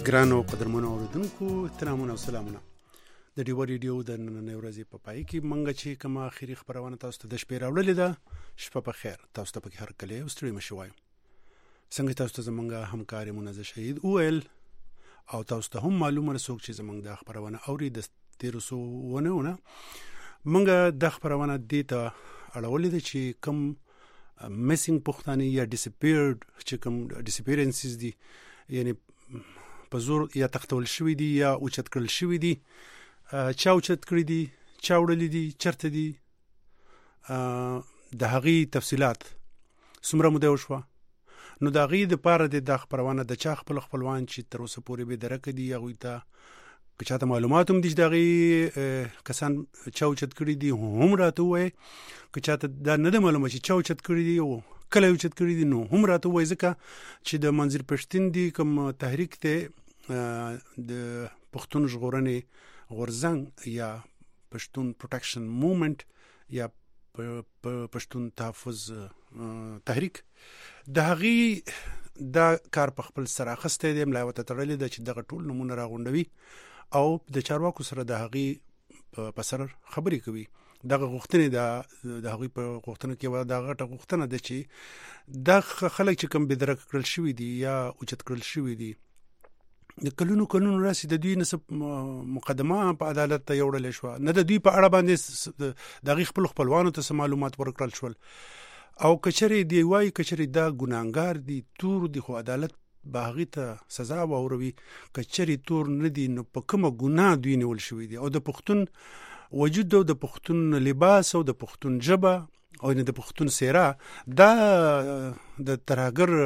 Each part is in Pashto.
ګرانو قدرمنو اوریدونکو احترامونه او سلامونه د ډیو ریډیو د نن ورځې په پای کې منګه چې کومه اخیری خبرونه تاسو ته د شپې راوړلې ده شپه په خیر تاسو ته په هر کله اوستري مشوای څنګه تاسو ته زمونږه همکار منزه شهید اول او تاسو ته هم معلومه رسوک چې زمونږ د خبرونه اوري د 1300 منګه د خبرونه دیتا اړولې ده چې کوم میسینګ پښتانه یا ډیسپیرډ چې کوم ډیسپیرنسز دي یعنی په زور یا تختول شوی دي یا اوچت کړل شوی دي چا اوچت کړی دي چا وړل دي چرته دي د هغې تفصيلات څومره موده وشوه نو د هغې دپاره د خپرونه د چا خپلوان چې تر اوسه پورې بې درکه دي هغوی ته که چاته معلومات هم دي چې د هغې کسان چا اوچت کړي دي هم راته ووایي که چاته دا نه ده معلومه چې چا اوچت کړي دي او کله اوچت کړي دي نو هم راته ووایي ځکه چې د منظر پښتون دي کوم تحریک ته د پښتون ژغورنې غورځنګ یا پښتون پروټیکشن موومنټ یا پښتون تحفظ تحریک د هغې دا کار په خپل سره اخیستی دی ملا ورته تړلې ده چې دغه ټول نومونه راغونډوي او د چارواکو سره د هغې په سر خبرې کوي دغه غوښتنې د هغوی په غوښتنه کې دا غټه غوښتنه ده چې دا خلک چې کوم بېدرکه کړل شوي دي یا اوچت کړل شوي دي د کلونو راسي د دوی نسب مقدمه په عدالت ته یوړل شو نه د دوی په اړه باندې د غي خپلوانو ته معلومات ورکړل شول او کچري دی وای کچري دا ګناګار دي تور دي خو عدالت باغی ته سزا ووروي کچري تور نه دي نو په کومه ګناه دوی نیول شوی دي او د پښتون وجود او د پښتون لباس او د پښتون ژبه او د پښتون سیره دا د ترهګر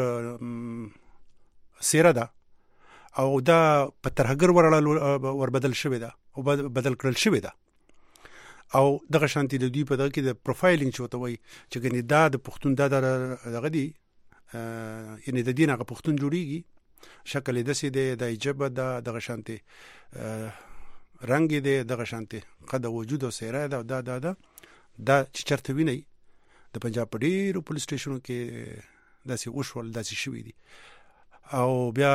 سیره ده او دا په ترهګر وربدل شوی ده او بدل کړل شوی ده او دغه شانتي د دوی په دغه کې د پروفایلینګ چې وته وي چې ګنې دا د پښتون دغه دی یعنی د دین هغه پښتون جوړیږي شکل د سې د ایجاب دغه شانتي رنگ دی دغه شانتي قد وجود او سیره دا چې چرته ویني د پنجاب په ډیرو پولیس سټیشنونو کې داسې وشول داسې شوی دي او بیا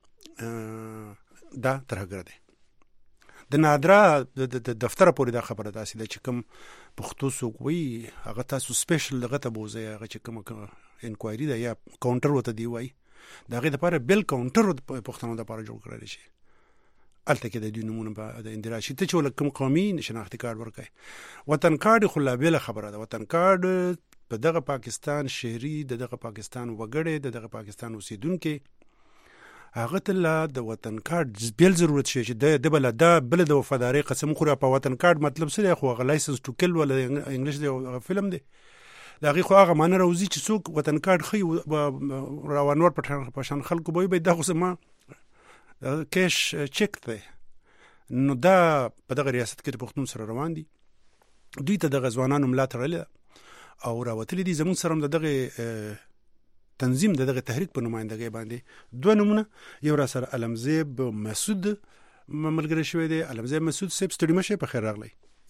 دا ترهګر دی د نادرا د دفتر پورې دا خبره داسې ده چې کوم پښتو څوک وي هغه تاسو سپیشل دغه ته بوځئ هغه چې کوم انکوایري ده یا کاونټر ورته دی وایي د هغې دپاره بل کاونټر پښتنو دپاره جوړ کړلی شي هلته کې د دوی نومونه د اندراج شي ته چې ولکه کوم قومي شناختي کارډ ورکوي وطن کارډ خو لا بېله خبره ده وطن کارډ په دغه پاکستان شهري دغه پاکستان وګړی دغه پاکستان اوسیدونکي هغه ته د وطن کارت بیل ضرورت شي چې د بل د وفادارۍ قسم خوري په وطن کارت مطلب څه دی خو هغه لایسنس ټو کل ولا انګلیش دی فلم دی دا هغې خو هغه معنی راوځي چې څوک وطن کارت ښیي روانور په شان خلکو به وي دا خو زما کیش چک دی نو دا په دغه ریاست کې د پښتون سره روان دي دوی ته دغه ځوانانو ملا تړلې او راوتلي دي زموږ سره هم دغه تنظیم دغه تحریک په نمائندګۍ باندې دوه نمونه یو را سره علمزیب مسعود ملګری شوی دی علمزیب مسعود صاحب ستړي مشه په خیر راغلی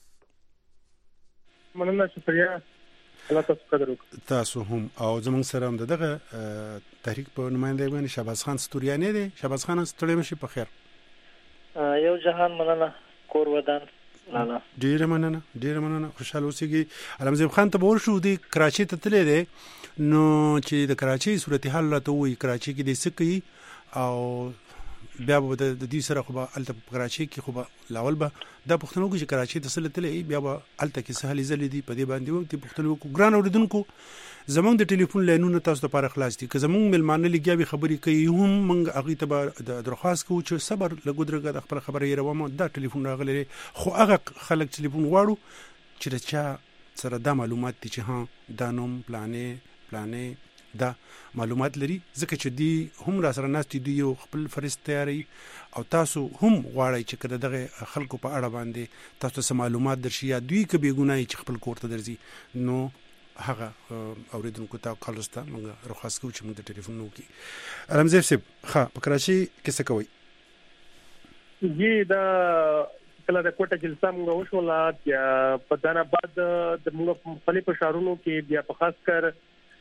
مننه شکریا الله تاسو قدر وکړه تاسو هم او زموږ سره هم دغه تحریک په نمائندګۍ باندې شهباز خان ستوریانی دی شهباز خان ستړي مشه په خیر یو جهان مننه کور ودان لاله ډیره مننه خوشاله اوسئ علمزیب خان ته ورشو دی کراچۍ ته تللی دی نو چې د کراچۍ صورتحال راته وایي کراچۍ کې دی څه کوي او بیا به د دې سره خو به هلته په کراچۍ کې خو به لاول به دا پوښتنه وکړي چې کراچۍ ته څه تللی بیا به هلته کې څه هلې ځلې دي په دې باندې وکړي پوښتنه وکړو ګران اورېدونکو زمونږ د ټلیفون لاینونه تاسو لپاره خلاص دي که زمونږ مېلمانه لګیا وي خبرې کوي هم موږ هغوی ته به درخواست کوو چې صبر لږ ودرېږه د خپله خبره یې روم دا ټلیفون راغلی دی خو هغه خلک ټلیفون غواړو چې د چا سره دا معلومات دي چې ها دا نوم پلانې دا معلومات لري ځکه چې دی هم را سره ناست دي یو خپل فرست تیاری او تاسو هم غواړئ چې که دغه خلکو په اړه باندې تاسو ته معلومات درشي یا دوی که بېګناه چې خپل کور ته درځي نو هغه اوریدونکو ته کال رسته موږ درخواست کوو چې موږ د ټلیفون وکړي علمزیب صاحب ښه په کراچۍ کې څه کوئ جی دا کله د کوټه جلسه موږ وشوله په دان آباد د موږ په مختلفو ښارونو کې بیا په خاص کر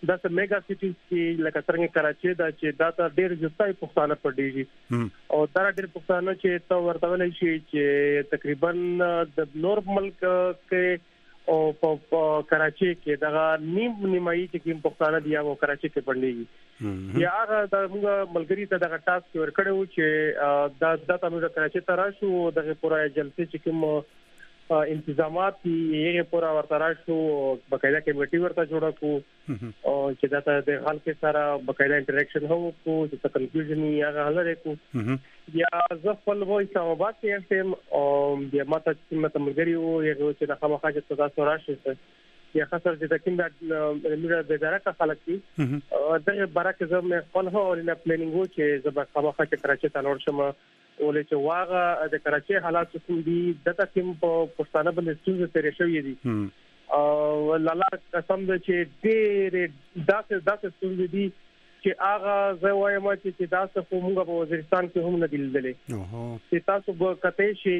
دا څه میگا سټیز کې لکه څنګه کراچي دا چې دا ته ډېر ځای پښتانه پړېږي او دا ډېر پښتانه چې تا ورته ولې شي چې تقریبا د نور ملک کې او په کراچي کې دا نیمایي چې کوم پښتانه دی او کراچي کې پړېږي یا هغه د موږ ملګری ته دا ټاسک ورکړو چې دا تاسو د کراچي تراشو دغه پوره جلسه چې کوم انتظامات یې پورا ورته راشو بقایدا کمیټي ورته جوړه کو او چې دا د خلک سره بقایدا انټریکشن هو کو چې کنفیوژن یې هغه حل لري یا ځفل وای سمابات کې هم او د ماته چې ملګری وو یو چې د خامخا چې تاسو راشي یا خاصه چې د کیند د اداره خلک دي دغه برکه زما خپل هو لري پلانینګ وو چې زما خامخا چې کراچي ته لور شم ولې چې واغه د کراچي حالات څه دي د تاسو په پښتانه باندې څه تیرې شوې دي او لاله قسم دې چې ډېر داسې څه دي چې هغه زه وایم چې تاسو په موږ په وزیرستان کې هم نه دلدلې چې تاسو به کته شي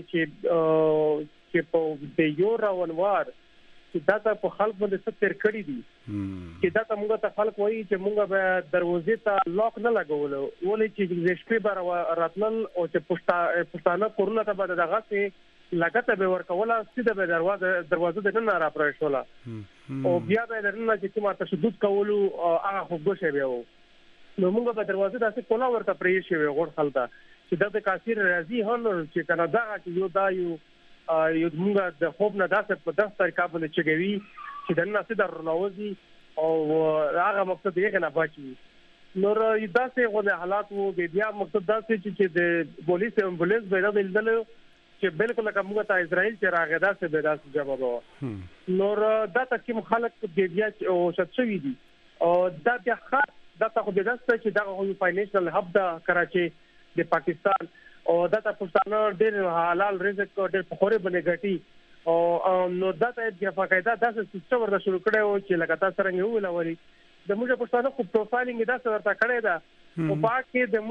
چې په د یو راونوار چې دا په خلک باندې څه تیر کړی دي چې دا موږ ته خلک وایي چې موږ به دروازې ته لاک نه لګول ولې چې د شپې بار راتلل او چې پښتانه کورونه ته به دغه څه لګته به ورکوله سیده به دروازه د نه را پرېښوله او بیا به درنه چې کومه تشدد کولو هغه خوګوشه به وو نو موږ به دروازه داسې کولا ورته پرې شي غوړ خلدا چې د کثیر راضي هون چې کنه دا چې یو دا یو موږ د خوب نه داسې په دغه طریقه باندې چګوي چې د ناس د رنوزي او هغه مقصد یې نه بچي نور داسې غوډه حالات وو بیا مقصد داسې چې د پولیس امبولانس به دلدل چې بالکل کومه ته اسرائیل چې راغی داسې به داسې جواب وو نور دا تکیم خلک بیا او شتشوي دي او دا بیا خاص دا ته خو د داسې چې دا فاینانشل هب د کراچي د پاکستان او دا ته پښتانه ډېر حلال رزق ډېر پخوره باندې غټي او نو دا ته د فقایدا داسې سیستم ورته شروع کړو چې لکه تاسو څنګه ویلوري د موږ پښتانه خو پروفایلینګ دا ورته کړی دا او باقي د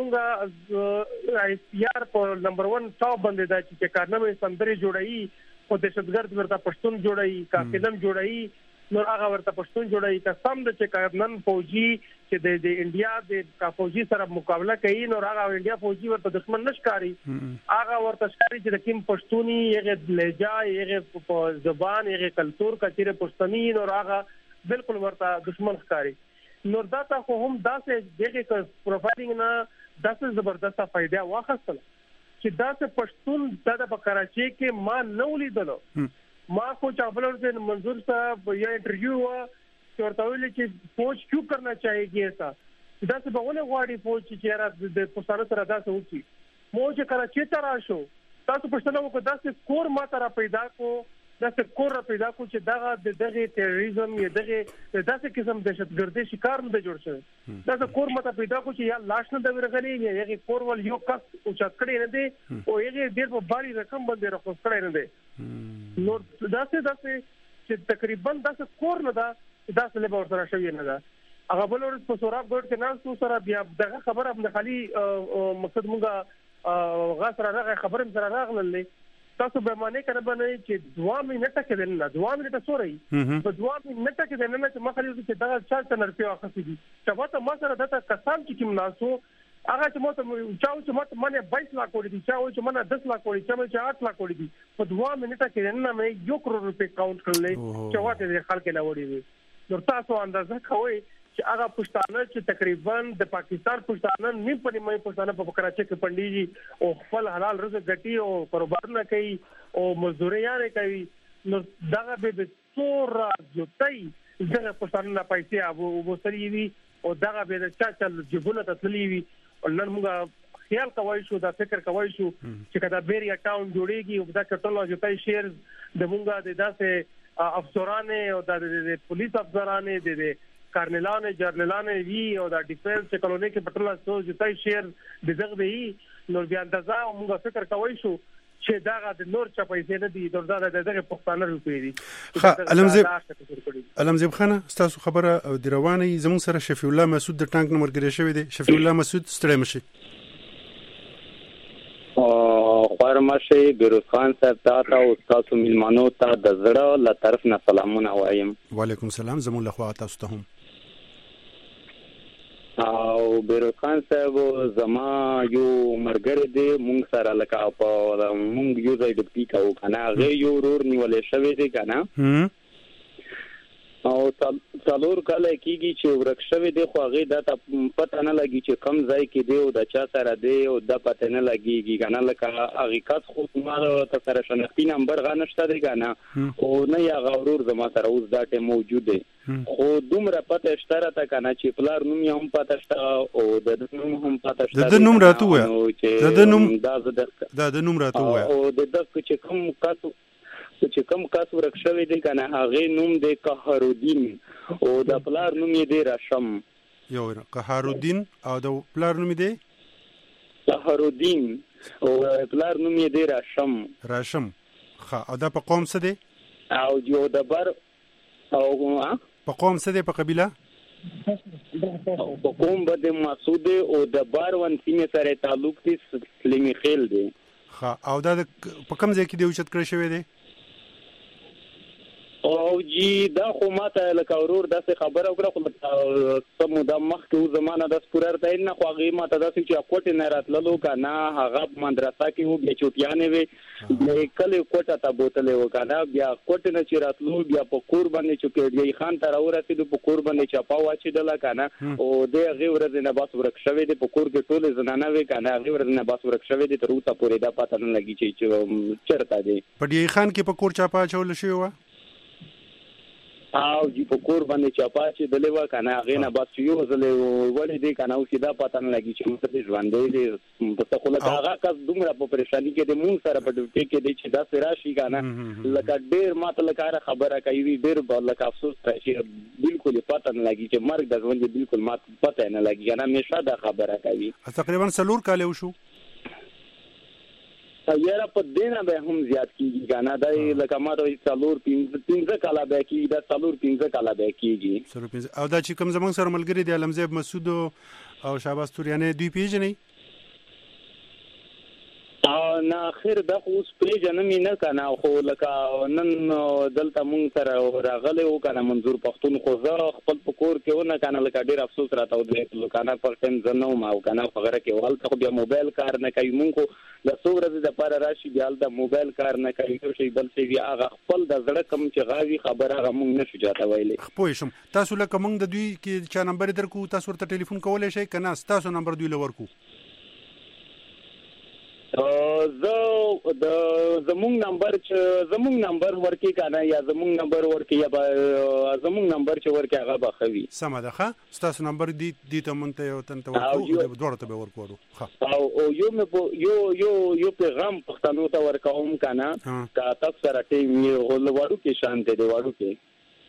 موږ ICR په نمبر 1 ټاپ باندې دا چې کارنامه سندري جوړایي او دهشتګرد ورته پښتون جوړایي کا فلم جوړایي نو هغه ورته پښتون جوړایي قسم د چې کارنن فوجي چې د انډیا د کا فوجي سره مقابله کوي نو هغه انډیا فوجي ورته دښمن نشکاري هغه ورته شکاري چې د کوم پښتوني یغه لهجه یغه په زبان یغه کلچر کچره پښتني نو هغه بالکل ورته دښمن ښکاري نو دا ته هم داسې دغه پروفایلینګ نه داسې زبردسته فائدہ واخیستل چې داسې پښتون د کراچي کې ما نه ولیدلو ما کو چابلر سے منظور صاحب یا انٹرویو ہوا کہ ورته ویل چې فوج کیوں کرنا چاہیے ایسا دا څه بغونه غواړي فوج چې را د پښتنو سره داسې وکړي مو چې کراچي ته راشو تاسو پښتنو کو داسې کور ما ته را پیدا کو داسې کور را پیدا کو چې دغه تروریزم یا دغه داسې قسم دهشتګردي شکار نه جوړ شي داسې کور ما ته پیدا کو چې یا لاش نه د ورغلي یا یغه کور ول یو کس او چکړې نه دي او یغه ډېر په باري رقم باندې راخوس کړی نه دي نو داسې چې تقریبا داسې کور نه دا داسې له ورته شوی نه دا هغه بل ورځ په سوراب ګورډ کې ناس سره بیا دغه خبره په خالي مقصد مونږه غاسره راغه خبره سره راغللې تاسو به معنی کنه باندې چې 2 منټه کې نه 2 منټه سوري په 2 منټه کې نه چې مخالي چې دغه چا نرپی واخصي دي چې وته ما سره دته کسان چې کوم ناسو هغه چې مو ته چاو چې مته منه 22 لک وړي دي چاو چې منه 10 لک وړي چې 8 لک وړي دي په 2 منټه کې نه مې 1 کروڑ روپے کاونټ کړلې چې واته خلک نه وړي دي نو تاسو اندازه کوئ چې هغه پښتانه چې تقریبا د پاکستان پښتانه نیم په نیمه پښتانه په کراچي کې پنديږي او خپل حلال رزق ګټي او کاروبارونه کوي او مزدوريان کوي نو دغه به څور جوړي دغه پښتانه نه پیسې او وسري وي او دغه به چا جبونه تسلی وي نن موږ خیال کوي شو دا فکر کوي شو چې کدا بیري اکاونټ جوړيږي او دا کټلو جوړي شیر د موږ د داسې افسرانه او د پولیس افسرانه د کارنلانه جرنلانه وی او د ډیفنس کولونی کې پټلا سو جوړي شیر دغه دی نو بیا اندازا موږ فکر کوي شو چې دا د نور چا پیسې نه دي درځه دغه پښتانه روپې دي علمزیب خان تاسو خبره او د رواني زمون سره شفیع الله مسعود د ټانک نمبر ګری شوی دی شفیع الله مسعود ستړي مشي خورمشه بیروز خان صاحب ته او تاسو ملمانو ته د زړه له طرف نه سلامونه وایم وعلیکم السلام زمون له خوا تاسو ته هم او بیروز خان صاحب زما یو مرګر دی مونږ سره لکه په مونږ یو ځای د پیکا وکنه هغه یو ورور نیولې شوی دی کنه او څلور کله کېږي چې ورک شوی دی خو هغه د پته نه لګي چې کم ځای کې دی او د چا سره دی او د پته نه لګيږي کنه لکه حقیقت خو ما ته سره شناختی نمبر غنښت دی کنه او نه یا غورور زما سره اوس دا ټیم موجود دی خو دومره پته شته تا کنه چې پلار نوم یې هم پته شته او د نوم هم پته شته د نوم راته وای د نوم راته وای او د چې کوم کس چې کوم کس ورک شوی دی کنه هغه نوم دی قهرالدین او د پلار نوم یې دی راشم یو قهرالدین او د پلار نوم دی قهرالدین او پلار نوم یې دی راشم او دا په قوم څه دی او یو د بر او په قوم څه دی په قبيله په قوم بده مسعود او د بار ون سیمه سره تعلق دی سلیمی خیل دی او دا په کوم ځای کې دی اوچت کړی شوی دی او جی دا خو ماته لکه ورور داسې خبره وکړه خو سمو د مخکې زمانه د سپورر ته نه خو هغه ماته داسې چې کوټه نه راتللو کنه هغه مدرسه کې وو بیا چوټیانې وي کله کوټه ته بوتلې وکنه بیا کوټه نه چې راتلو بیا په کور باندې چې دی خان ته راورسېدو په کور باندې چپا واچېدل کنه او د هغه ورځ نه بس ورک شوی دی په کور کې ټول زنانه وي کنه هغه ورځ نه بس ورک شوی دی تر اوسه پورې دا پته نه لګي چې چرته دی په دی خان کې په کور چپا چول شوی و او جی په کور باندې چپا چې دلوا کنه هغه نه بس یو ځلې ولې دی کنه او سیدا پته نه لګي چې موږ ژوندې دي په تاسو له هغه کس دومره په پریشانی کې د مونږ سره په ډوټي کې دی چې دا سراشي کنه لکه ډېر ماته لکه خبره کوي ډېر لکه افسوس راشي بالکل پته نه لګي چې مرګ د ژوند بالکل ماته پته نه لګي کنه همیشه دا خبره کوي تقریبا سلور کال وشو یاره په دینه به هم زیات کیږي کنه دا لکه ما ته څلور 15 کاله به کیږي دا څلور 15 کاله به کیږي او دا چې کوم زمون سره ملګری دی علمزیب مسعود او شهباز توریانه دوی پیژنې نه اخر د اوس پیژنم نه کنه خو لکه نن دلته مونږ سره راغلی و کنه منظور پښتون خو زه خپل پکور کې ونه کنه لکه ډیر افسوس راته ودرېد کنه پر ټیم زنه ما کنه خبره کې ولته خو بیا موبایل کار نه کوي مونږ د څو ورځې د پاره راشي بیا د موبایل کار نه کوي یو شی بل شی هغه خپل د زړه کم چې غاوي خبره هغه مونږ نشو جاته ویلې خو شم تاسو لکه مونږ د دوی کې چا نمبر درکو تاسو ورته ټلیفون کولای شئ کنه تاسو نمبر دوی لورکو زمونږ نمبر ورکی کنه یا زمونږ نمبر ورکی یا زمونږ نمبر چې ورکی هغه بخوي سم ده ښه تاسو نمبر دی ته مونته یو تن ته ورکو د دوړه ته به ورکو ښه او یو پیغام پښتنو ته ورکوم کنه کا تاسو سره ټیم یو غوړو کې شان دی وړو کې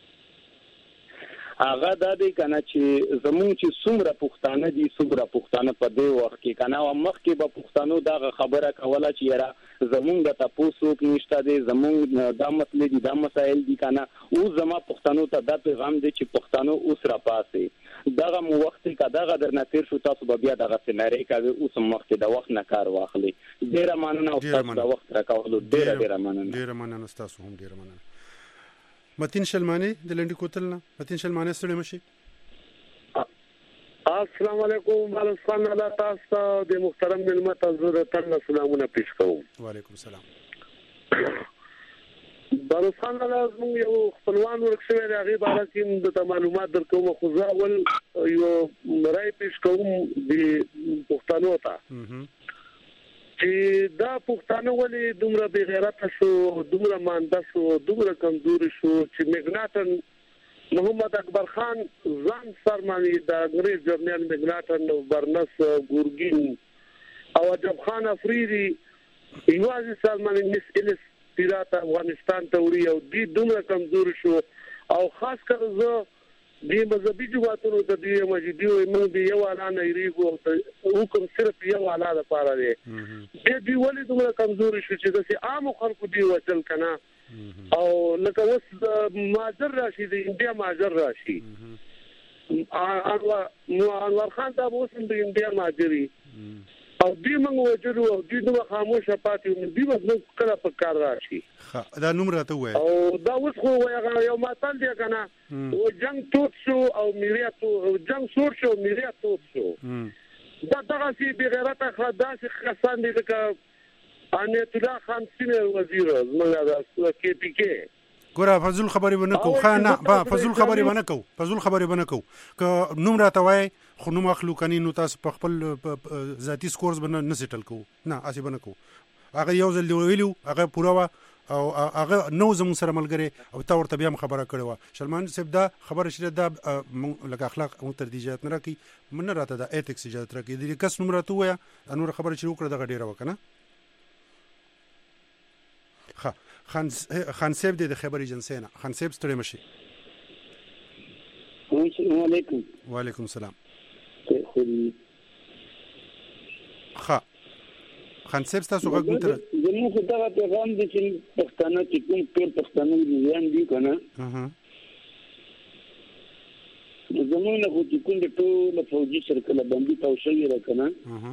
هغه د دې کنه چې زمون چې څومره پښتانه دي څومره پښتانه په دې وخت کې کنه او مخ کې به پښتنو دا خبره کوله چې یاره زمون د تاسو کې نشته دي زمون دا مسلې دي دا مسائل دي کنه او زما پښتنو ته دا پیغام دی چې پښتنو اوس را پاسي دغه مو وخت کې دغه درنه تیر شو تاسو به بیا دغه سناري کوي اوس وخت د وخت نه کار واخلي ډیر مننه او تاسو د وخت راکولو ډیر مننه تاسو هم ډیر مننه متین شلمانی د لنډی کوتلنا متین شلمانی سره مشي السلام علیکم بلوچستان الله تاسو د محترم ملت حضور ته سلامونه پیش کوم وعلیکم السلام بلوچستان الله یو خپلوان ورکشوي هغه باره کې د معلومات درکوم خو ځاول یو رائے پیش کوم د پښتنو ته چې دا پښتانه ولې دومره بې غیرته شو دومره مانده شو دومره کمزوري شو چې میګناټن محمد اکبر خان ځان سرمنی د انګریز جرنیل میګناټن برنس ګورګین او عجب خان افریدي یوازې سرمنی مس الیس پیرات افغانستان ته وړي او دې دومره کمزوري شو او خاص کر زه د مذهبي جماعتونو د دې مسجدي او موږ د یو اعلان ایریګو حکم صرف یو اعلان لپاره دی دې ولې دومره کمزوري شو چې د عام خلکو دی وصل کنه او لکه اوس ماجر راشي د انډیا ماجر راشي انور خان دا اوس د انډیا ماجري او دې موږ وجلو او دې نو خاموشه پاتې دې موږ کله په کار راشي دا نوم راته وای او دا اوس خو یو ماتل دی کنه او جنگ توت شو او مليات جنگ سور شو مليات توت شو دا دغه سي بغیرت خداس خسان دي که انیت الله خان سینه وزیر زموږ د کې پی کې ګوره فضل خبرې ونه کو خانه فضل خبرې ونه کو که نوم راته وای خو نوم اخلو کني نو تاسو په خپل ذاتی سکورز باندې نه سیټل کو نه اسی باندې کو هغه یو ځل ویلو هغه پورا وا او هغه نو زموږ سره ملګری او تا ورته بیا خبره کړې و شلمان صاحب دا خبره شته دا لکه اخلاق او ترتیجات نه راکی من راته دا ایتکس اجازه راکی د کس نوم راته وای انور خبره شروع کړه دغه ډیره وکنه خان صاحب د خبر ایجنسی نه خان صاحب ستړي مشي السلام علیکم وعلیکم السلام خان صاحب تاسو غوښتل تر زموږ دغه پیغام د چې پښتانه چې کوم ټول پښتانه دي ځان دي کنه زموږ نه چې کوم ټول فوجي سرکله باندې توشي راکنه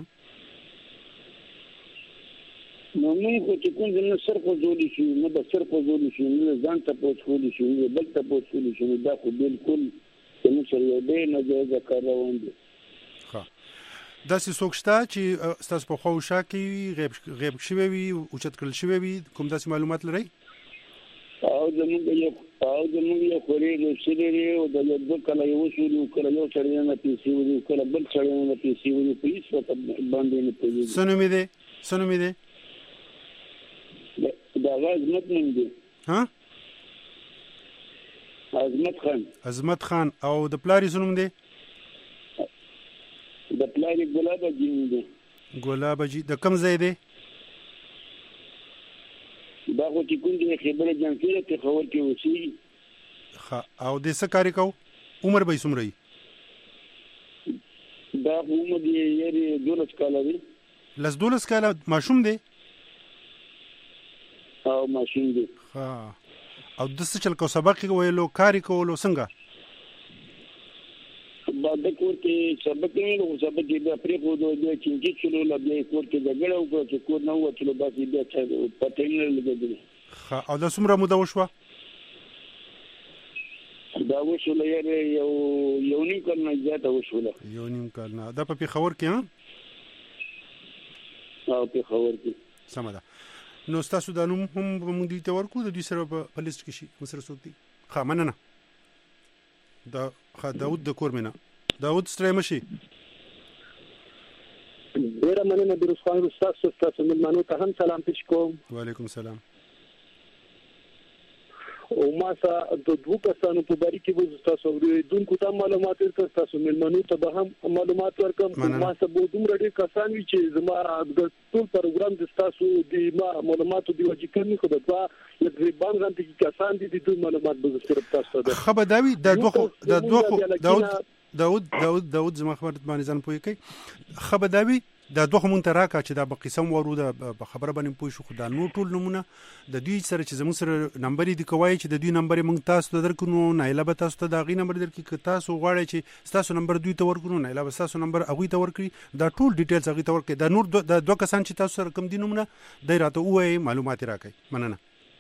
نو موږ چې کوم ځنه سر په زولي شي نو د سر په زولي شي نو ځان ته پوښتنه شي نو بل ته پوښتنه شي دا خو بالکل څنګه سره یو دی نه ځای کار روان دي دا څه شته چې تاسو په خو شا کې غیب شوی وي او چت کړل شوی وي کوم داسې معلومات لرئ او زموږ یو خوري د سری او د یو کله یو شروع کړو یو سره نه پیسې ورو کله بل سره نه پیسې ورو پولیس په باندې نه پیږي سنو می ده دا عظمت نوم دی ها عظمت خان او د پلاری سنوم دی د پلاری ګلاب جی د کم ځای دی دا خو چې کوم دی خبره جانسي ته خبر کې وسی او د څه کاری کو عمر به څومره دا عمر دی یری 12 کال دی لس 12 کال ماشوم دی او ماشین دی او د څه چل کو سبق ویلو کاری کولو څنګه بعد کور کې سبق ویلو سبق دی پرې خو دوی چې چلو لا به کور کې دغړو کو چې کور نه وچلو بس دې چې پته نه لګیدل او د څومره موده وشوه دا وشوله یو نیم کال نه زیاته وشوله دا په خبر کې او په خبر کې سم ده نو تاسو د نوم هم موږ دي ته ورکو د دې سره په لیست کې شي مسر څوک دي مننه دا داود د کورمنه داود ستړي مشي ډیره مننه د رسخان تاسو ملمنو ته هم سلام پېښ کوم وعلیکم السلام او ما سره د دوه کسانو په باره کې وځ تاسو ورېدونکو ته معلومات ورکړم تاسو ملمنو ته به هم معلومات ورکړم ما سره به دومره ډېر کسان وي چې زما د ټول پروګرام د تاسو د معلوماتو دی وجې کمی خو د تقریبا غونډه کې کسان دي د معلومات به صرف تاسو ته خبر داوی د داود زما خبر باندې ځان پوي کوي خبر داوی دا دوه مونږ ته راکا چې دا په قسم ورو دا خبره باندې پوي شو خدای نو ټول نمونه د دوی سره چې زموږ سره نمبر دی کوي چې د دوی نمبر مونږ تاسو ته درکو نو نایله به تاسو ته دا غي نمبر درکې که تاسو غواړئ چې تاسو نمبر دوی ته ورکړو نایله به تاسو نمبر هغه ته ورکړي دا ټول ډیټیلز هغه ته ورکړي دا نور د دوه کسان چې تاسو سره کوم دي نمونه دای راته وایي معلومات راکړي مننه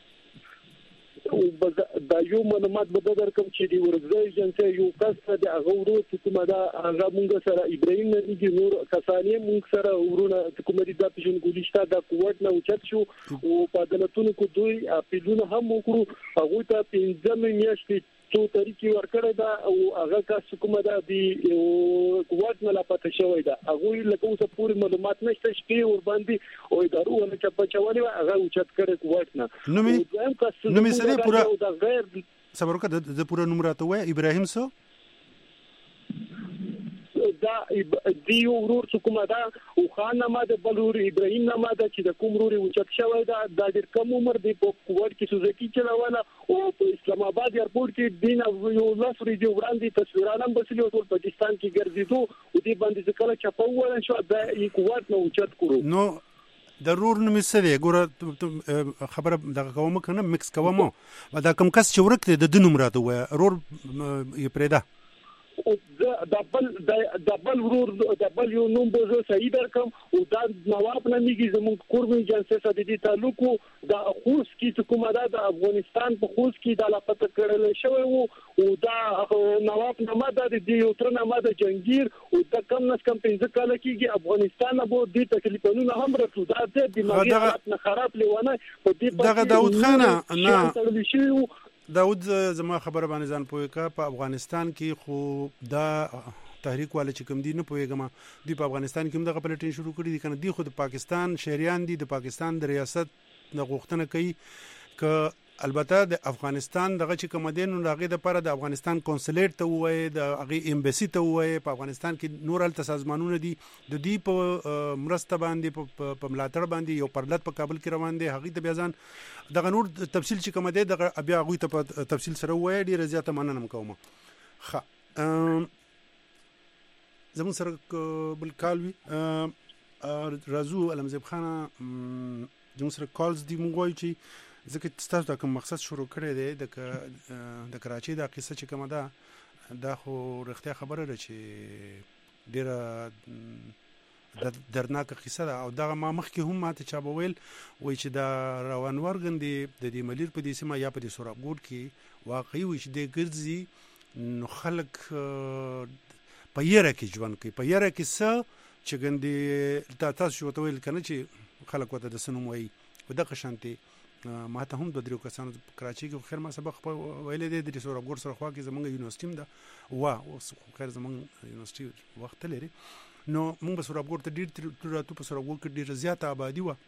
دا یو معلومات به درکم چې دی ورځي جنسه یو کس د هغه ورو چې کومه دا هغه مونږ سره ابراهیم نبی نور کسانې مونږ سره ورونه کومه دي د پېژن ګولشته د قوت نه اوچت شو او په عدالتونو کې دوی اپیلونه هم وکړو هغه ته 15 میاشتې تو طریقې ورکړه دا او هغه کس کومه دا دی قوت نه لا پته شوی دا هغه لکه اوسه پوری معلومات نشته چې ور باندې او ادارو ولا چې په چوالي هغه اوچت کړي قوت نه نو می سره پورا صبر وکړه د پورا نوم راته وای ابراهیم سو دا دی ورور کومه دا او خان نامه د بلور ابراهیم نامه دا چې د کوم ورور اوچت شوی دا د ډېر کم عمر دی په کوټ کې سوزکی چلاواله او په اسلام آباد ایرپورټ کې دین یو لاسري دی وړاندې تصویرانه بسلو ټول پاکستان کې ګرځیدو او دې باندې څکله چپاول شو دا یو کوټ نو اوچت کړو نو ضرور نه مسله ګوره خبره دغه کوم کنه مکس کوم دا کم کس چې ورکته د نوم راته و رور یې پرېدا د بل ورور د بل یو نوم به زه صحیح درکم او دا نواب نمیږي زموږ قربي جلسه سره د دې تعلق د خوست کې کومه ده د افغانستان په خوست کې د لاپته کړل شوی او دا نواب نامه د دې یو تر نامه د جنگیر او د کم نس کم 15 کال کېږي افغانستان به د تکلیفونو هم رسو دا د دماغي حالت نه خراب لیونه په دې دغه داود خان نه داود زما خبره باندې ځان پوهه کا په افغانستان کې خو دا تحریک والے چې کوم دي نه پوهېږم دوی په افغانستان کې هم دغه پلټین شروع کړي دي کنه دی خو د پاکستان شهریان دي د پاکستان د ریاست د غوښتنه کوي ک البته د افغانستان دغه چې کوم دین راغی د لپاره د افغانستان کنسولیټ ته وای د هغه ایمبسی ته وای په افغانستان کې نور الته سازمانونه دي د دې په مرسته باندې په ملاتړ باندې یو پرلط په کابل کې روان دي هغه ته بیا ځان دغه نور تفصیل چې کوم دی دغه بیا هغه ته په تفصیل سره وای ډیر زیاته مننه کوم ښه زمون سره بل کالوي رازو علمزیب خان زمون سره کالز دی مونږ وای چې ځکه تاسو دا کوم مقصد شروع کړی دی د کراچۍ د قصه چې کومه ده دا خو رښتیا خبره ده چې ډیره دردناکه قصه ده او دغه ما مخکې هم ماته چا به ویل وایي چې دا روانور ګندې د دې ملیر په دې سیمه یا په دې سورابګوټ کې واقعي وایي چې دی ګرځي نو خلک په یره کې ژوند کوي په یره کې څه چې ګندې تاسو ورته ویل کنه چې خلک ورته د سنوم وایي په دغه شانتي ما ته هم د درو کسانو کراچۍ کې خیر ما سبق ویلې د سورابګوټ سره خوا کې زمونږ یونیورسيټي ده او خیر زمونږ یونیورسيټي وخت لري نو موږ په سورابګوټ ته ډیر راتو په سورابګوټ کې ډیر زیاته آبادی و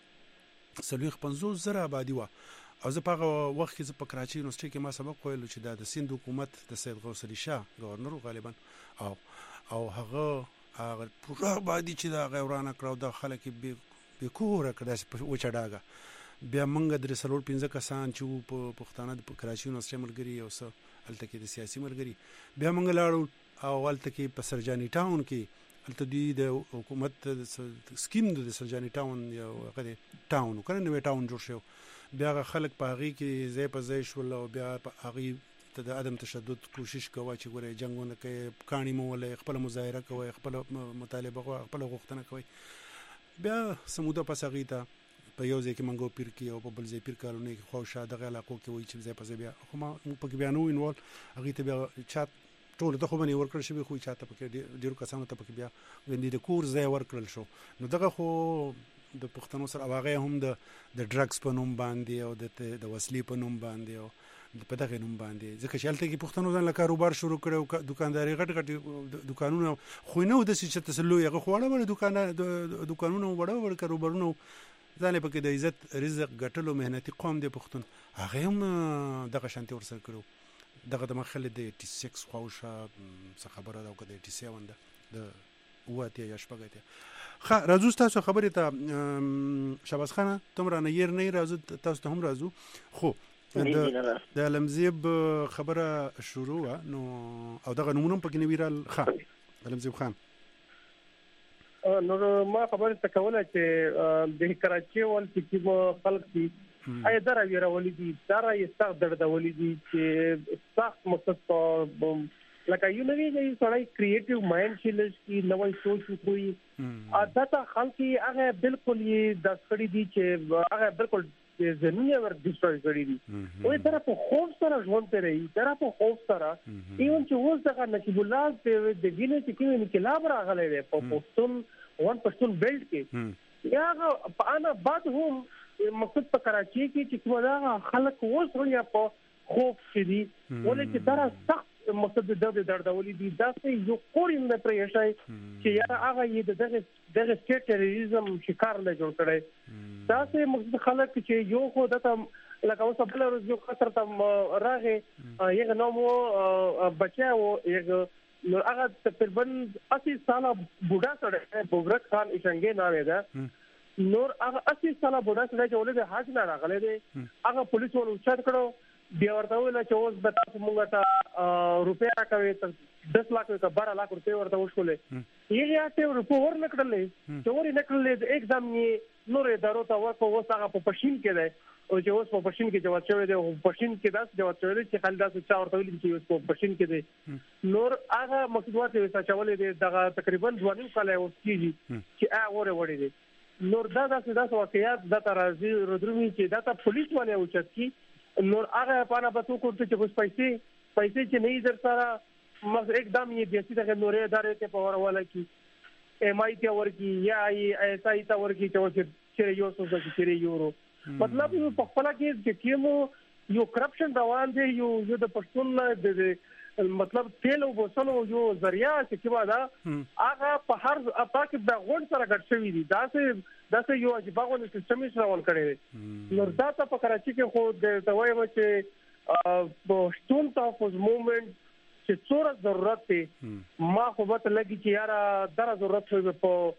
50,000 آبادی و او زه په وخت کې په کراچۍ یونیورسيټي کې ما سبق ویلو چې د سند حکومت د سید غوث علي شاه گورنر غالبا او هغه پورا آبادی چې دا غیرانه کړو د خلک به کوره کړه په وچډاګه بیا منګه در سرور 15 کسان چې په پښتانه د کراچۍ یونیورسيټي ملګری او څه الته کې د سیاسي ملګری بیا منګه لاړو او الته کې په سرجاني ټاون کې الته د حکومت سکیم د سرجاني ټاون یو غوډه ټاون کنه نوې ټاون جوړ شو بیا خلک په هغه کې ځای په ځای شول او بیا په هغه ته د عدم تشدد کوشش کوي چې ګوره جنگونه کوي کانی مولې خپل مظاهره کوي خپل مطالبه خپل غوښتنه کوي بیا سموده پس هغه ته په یو ځای کې منګو پیر کې او په بل ځای پیر کارونه کې خو شاده علاقو کې وایي چې ځای په ځای بیا خو ما په کې بیانو انوال هغه ته بیا چات ټول ته خو باندې ورکړ شي خو چاته پکې ډیرو کسانو ته پکې بیا غندې د کور ځای ورکړل شو نو دغه خو د پښتنو سره واغې هم د ډرګز په نوم باندې او د وسلې په نوم باندې او په دغه نوم باندې ځکه چې هلته کې پښتنو ځان له کاروبار شروع کړو دکانداري غټ دکانونه خو نه د څه تسلو یغه خوړه دکانونه وړو کاروبارونه ځان په کې د عزت رزق ګټلو مهنتي قوم دی پښتون هغه هم دغه شانتي ورسره کړو دغه د مخله د 86 خوښه څه خبره دا او د 87 د وته یا شپږته خا راځو تاسو خبره ته شاباس خانه تم را نه ير نه راځو تاسو ته هم راځو خو د علمزیب خبره شروع نو او دغه نمونه پکې نویرال خا علمزیب خان نو ما خبره تکوله چې د کراچۍ ول چې خلک دي اې درا ویرا ولې دي درا یې سخت درد ولې دي چې سخت مقصد په لکه یو نوی دی سړی کریټیو مایند چې لږ نوې سوچ کوي دا خلک هغه بالکل یې د سړي دي چې هغه بالکل زمينه ور ډیسټروي کړی دي او دا په خوف سره ژوند کوي دا په خوف سره ایون چې اوس دغه نجیب الله د وینې چې کوم انقلاب راغلی دی په پښتون پښتون بیلټ کې یا په انا بعد هم مقصد په کراچۍ کې چې کومه دا خلک اوس وریا په خوف شدي ولې چې دا سخت مقصد د دردولې دي دا څه یو کورین نه پرېښای چې یا هغه یې دغه سټیټ ټیرریزم شکار نه جوړ کړي دا څه مقصد خلک چې یو خو دته لکه اوس په لور یو خطر ته راغی یو نو بچاو یو نو هغه تقریبا 80 ساله بوډا سره بوبرک خان اشنګي نامه ده نور هغه 80 ساله بوډا سره چې ولې حاج نه راغله دي هغه پولیس ول اوچت کړو بیا ورته ویل چې اوس به تاسو موږ ته روپیا کوي 10 लाख का 12 लाख रुपए ورته وشولې یې ته ورپو ورنکړلې چې ورې نکړلې د ایگزام یې نور ادارو ته ورکو وسغه په پښین کې ده او چې اوس په پښین کې جواب شوی دی او پښین کې داس جواب شوی دی چې خلدا څه ورته ویل چې اوس په پښین کې دی نور هغه مقصود ته چولې دی دغه تقریبا 2 کال اوس کېږي چې هغه وړي دی نور دا داسې واقعیات د ترازی رودرمي چې دا ته پولیس باندې اوچت کی نور هغه پانا بتو کوته چې اوس پیسې چې نه در سره مخ एकदम یې د سیده نورې ادارې ته پاور والا کی ایم آی ته ورکی یا ایس آی ته ورکی چې یو څه چې یورو مطلب په خپل کې چې کیمو یو کرپشن روان دی یو د پښتون د مطلب تیل او بوسلو یو ذریعہ چې کیما دا هغه په هر اپاکه د غون سره ګډ شوی دی دا یو چې باغونه سیستم یې روان کړي نو دا ته په کراچي کې خو د توای و چې پښتون تحفظ موومېنټ چې څوره ضرورت دی ما خو به لګي چې یاره دره ضرورت وي په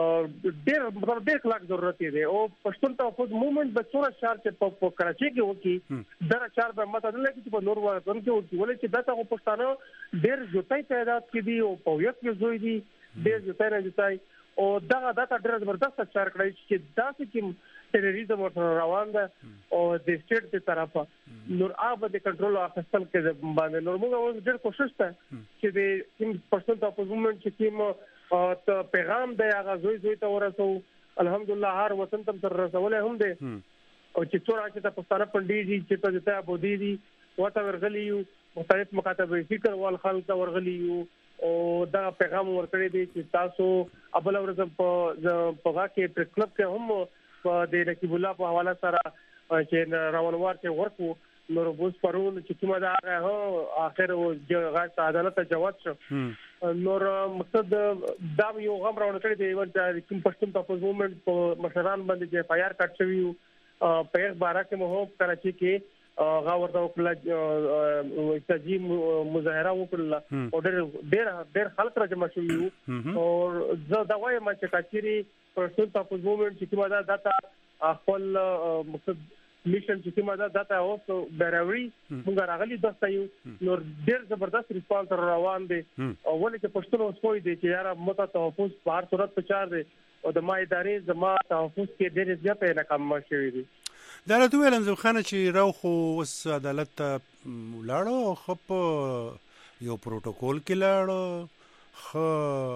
ډېر کلاک ضرورت دی او پښتون تحفظ موومېنټ به څوره شهر چې په کراچي کې وکی دره شهر به ماته نه لګي چې په نور ورته کې وکی ولې چې دا ته پښتانه ډېر جوتای تعداد کې دي او په یو کې زوی دي ډېر جوتای او دا ډېر زبردست شهر کړی چې داسې کې ټیرریزم ورته روان ده او د سټیټ په طرفه نور هغه د کنټرول اخیستل کې باندې نور موږ ډېر کوشش ته چې د پښتون تحفظ موومېنټ چې کوم ته پیغام دی هغه زوی ته ورسو الحمدلله هر وطن ته تر رسولې هم دی او چې څوره چې د پښتانه پندې چې ته بودی دي وته ورغلی یو مختلف مکاتبه فکر وال خلک ورغلی یو او دا پیغام ورکړی دی چې تاسو ابل ورځ په هغه کې پریس کلب کې هم د رقیب الله په حواله سره چې راولوار کې ورکو نور بوس پرون چې کومه دا هغه اخر او غاټ عدالت ته جواب شو نور مقصد دا یو غم راوړل کړی دی چې کوم پښتون تحفظ موومېنټ په مشران باندې چې فایر کټ شوی په یک بارا کې مو کراچي کې غا ورته وکړه استاجی مظاهره وکړه او ډېر خلک راجمع شوي او زه دا وایم چې کاچيري پښتون تحفظ موومېنټ چې کومه دا داتا خپل مقصد میشن چې کومه دا داتا اوس براوي موږ راغلي دسته یو نور ډېر زبردست ریسپانس روان دي او ولې چې پښتون اوس کوی دي چې یاره مت تحفظ په هر صورت په چار دي او د ما ادارې زما تحفظ کې ډېر زیات ناکام شوی دي دا راته ویل انځور خان چې راو خو اوس عدالت لاړو خپ یو پروتوکول کې لاړو خو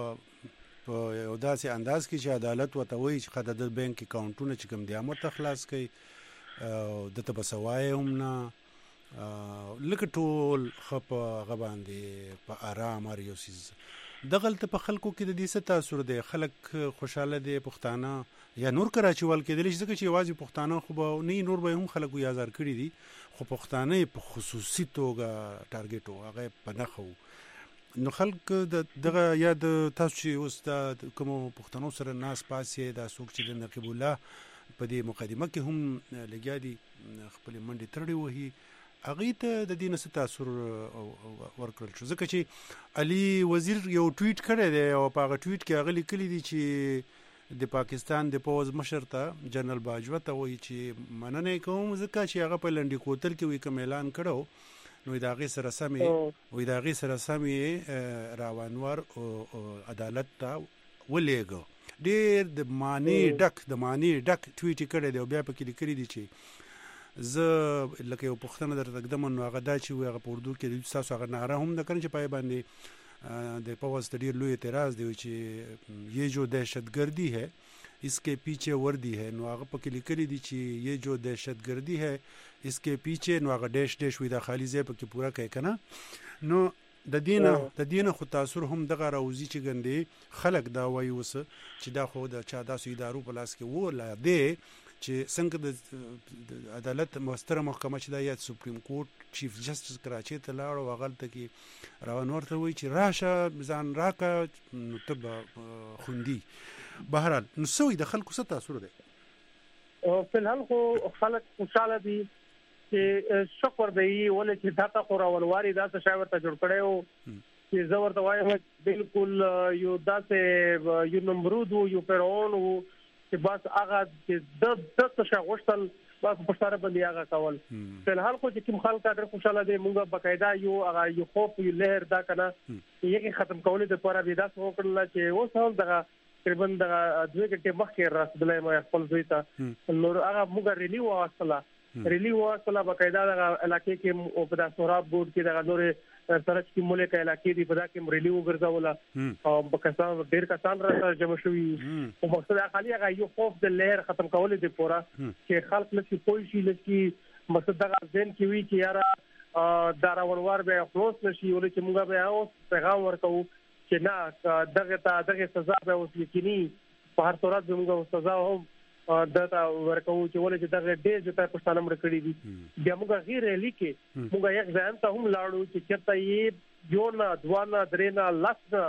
په یو داسې انداز کې چې عدالت وته وایي چې خدای د بانک اکاونټونه چې کوم دی امر تخلاص کړي او د تبسوای هم نه لکه ټول خپ غباندې په آرام اړ یو سیز دغلت په خلکو کې د دې څه تاثیر دی خلک خوشاله دي پښتانه یا نور کراچیوال کې د لږ چې یوازې پښتانه خو به نه نور به هم خلکو یازار کړی دي خو پښتانه په خصوصي توګه ټارګټ و هغه په نخو نو خلک دغه یاد تاسو چې اوس د کوم پښتنو سره ناس پاسې د سوق چې د نقیب الله په دې مقدمه کې هم لګیا دي خپل منډي ترړي وهي هغه ته د دې نس تاثیر ورکړل شو ځکه چې علي وزیر یو ټویټ کړی دی او په هغه ټویټ کې هغه لیکلی دی چې د پاکستان د پوز مشر ته جنرال باجوه ته وایي چې مننه کوم ځکه چې هغه په لنډي کوتل کې وی کوم اعلان کړو نو دا غي سره سمې راوانور او عدالت ته ولېګو ډېر د معنی ډک ټویټ کړی دی او بیا پکې لیکلی دی چې زه لکه یو پښتنه درته قدم نو هغه دا چې هغه په اردو کې تاسو هغه ناره هم د کړی چې پای باندې د پوز ډېر لوی اعتراض دی چې یہ جو دہشتگردی ہے اس کے پیچھے وردی ہے نو هغه پکې لیکلی دی چې یہ جو دہشتگردی ہے اس کے پیچھے نو هغه ډیش وی د خالی ځای پکې پورا کوي کنه نو د دینه خو تاثیر هم دغه راوزی چې ګندې خلک دا وایي وس چې دا خو د چا داسې ادارو په لاس کې و لا دی چې څنګه د عدالت مستره محکمه چې دا یا سپریم کورټ چیف جسټس کراچي ته لاړ او هغه کې روان ورته وایي چې راشه ځان راکا نو ته خوندي بهرحال نو سوي د خلکو څه تاثیر دی او په الحال خو خلک خوشاله دي چې شکر دی ولې چې دا تا راولواري دا څه شاور ته جوړ کړو چې زور ته وایم بالکل یو داسې یو نمرود یو فرعون چې بس هغه چې د څه غوښتل بس پښتانه باندې هغه کول په الحال خو چې کوم خلک ډېر خوشاله دي موږ بقاعده یو خوف یو لهر دا کنه یې ختم کولې د پاره بیا تاسو وکړل چې اوس هم دغه تقریبا د 2 غنټې مخکې رسېدلې مې خپل ځای ته نور هغه موږ ریلی واصله بقاعده د علاقې کې او په سوراب بورډ کې د نورې سره چې ملک علاقې دی په دا کې ریلی وګرځوله او بکسان ډېر کسان راځي جمع شوي او مقصد خالي هغه یو خوف د لهر ختم کولې دی پورا چې خلک نشي پوي شي لکه مقصد دا ځین کې وی چې یاره داراونوار به خلاص نشي ولې چې موږ به اوس پیغام ورکو چې نه دغه سزا به اوس یقیني په هر صورت موږ سزا هم دتا ورکو چې ولې چې دغه ډېر چې تاسو پښتانه مړ کړی دي بیا موږ غیر لیکي موږ یک ځان ته هم لاړو چې چرته یې یو نه دوانا درېنا لاسنا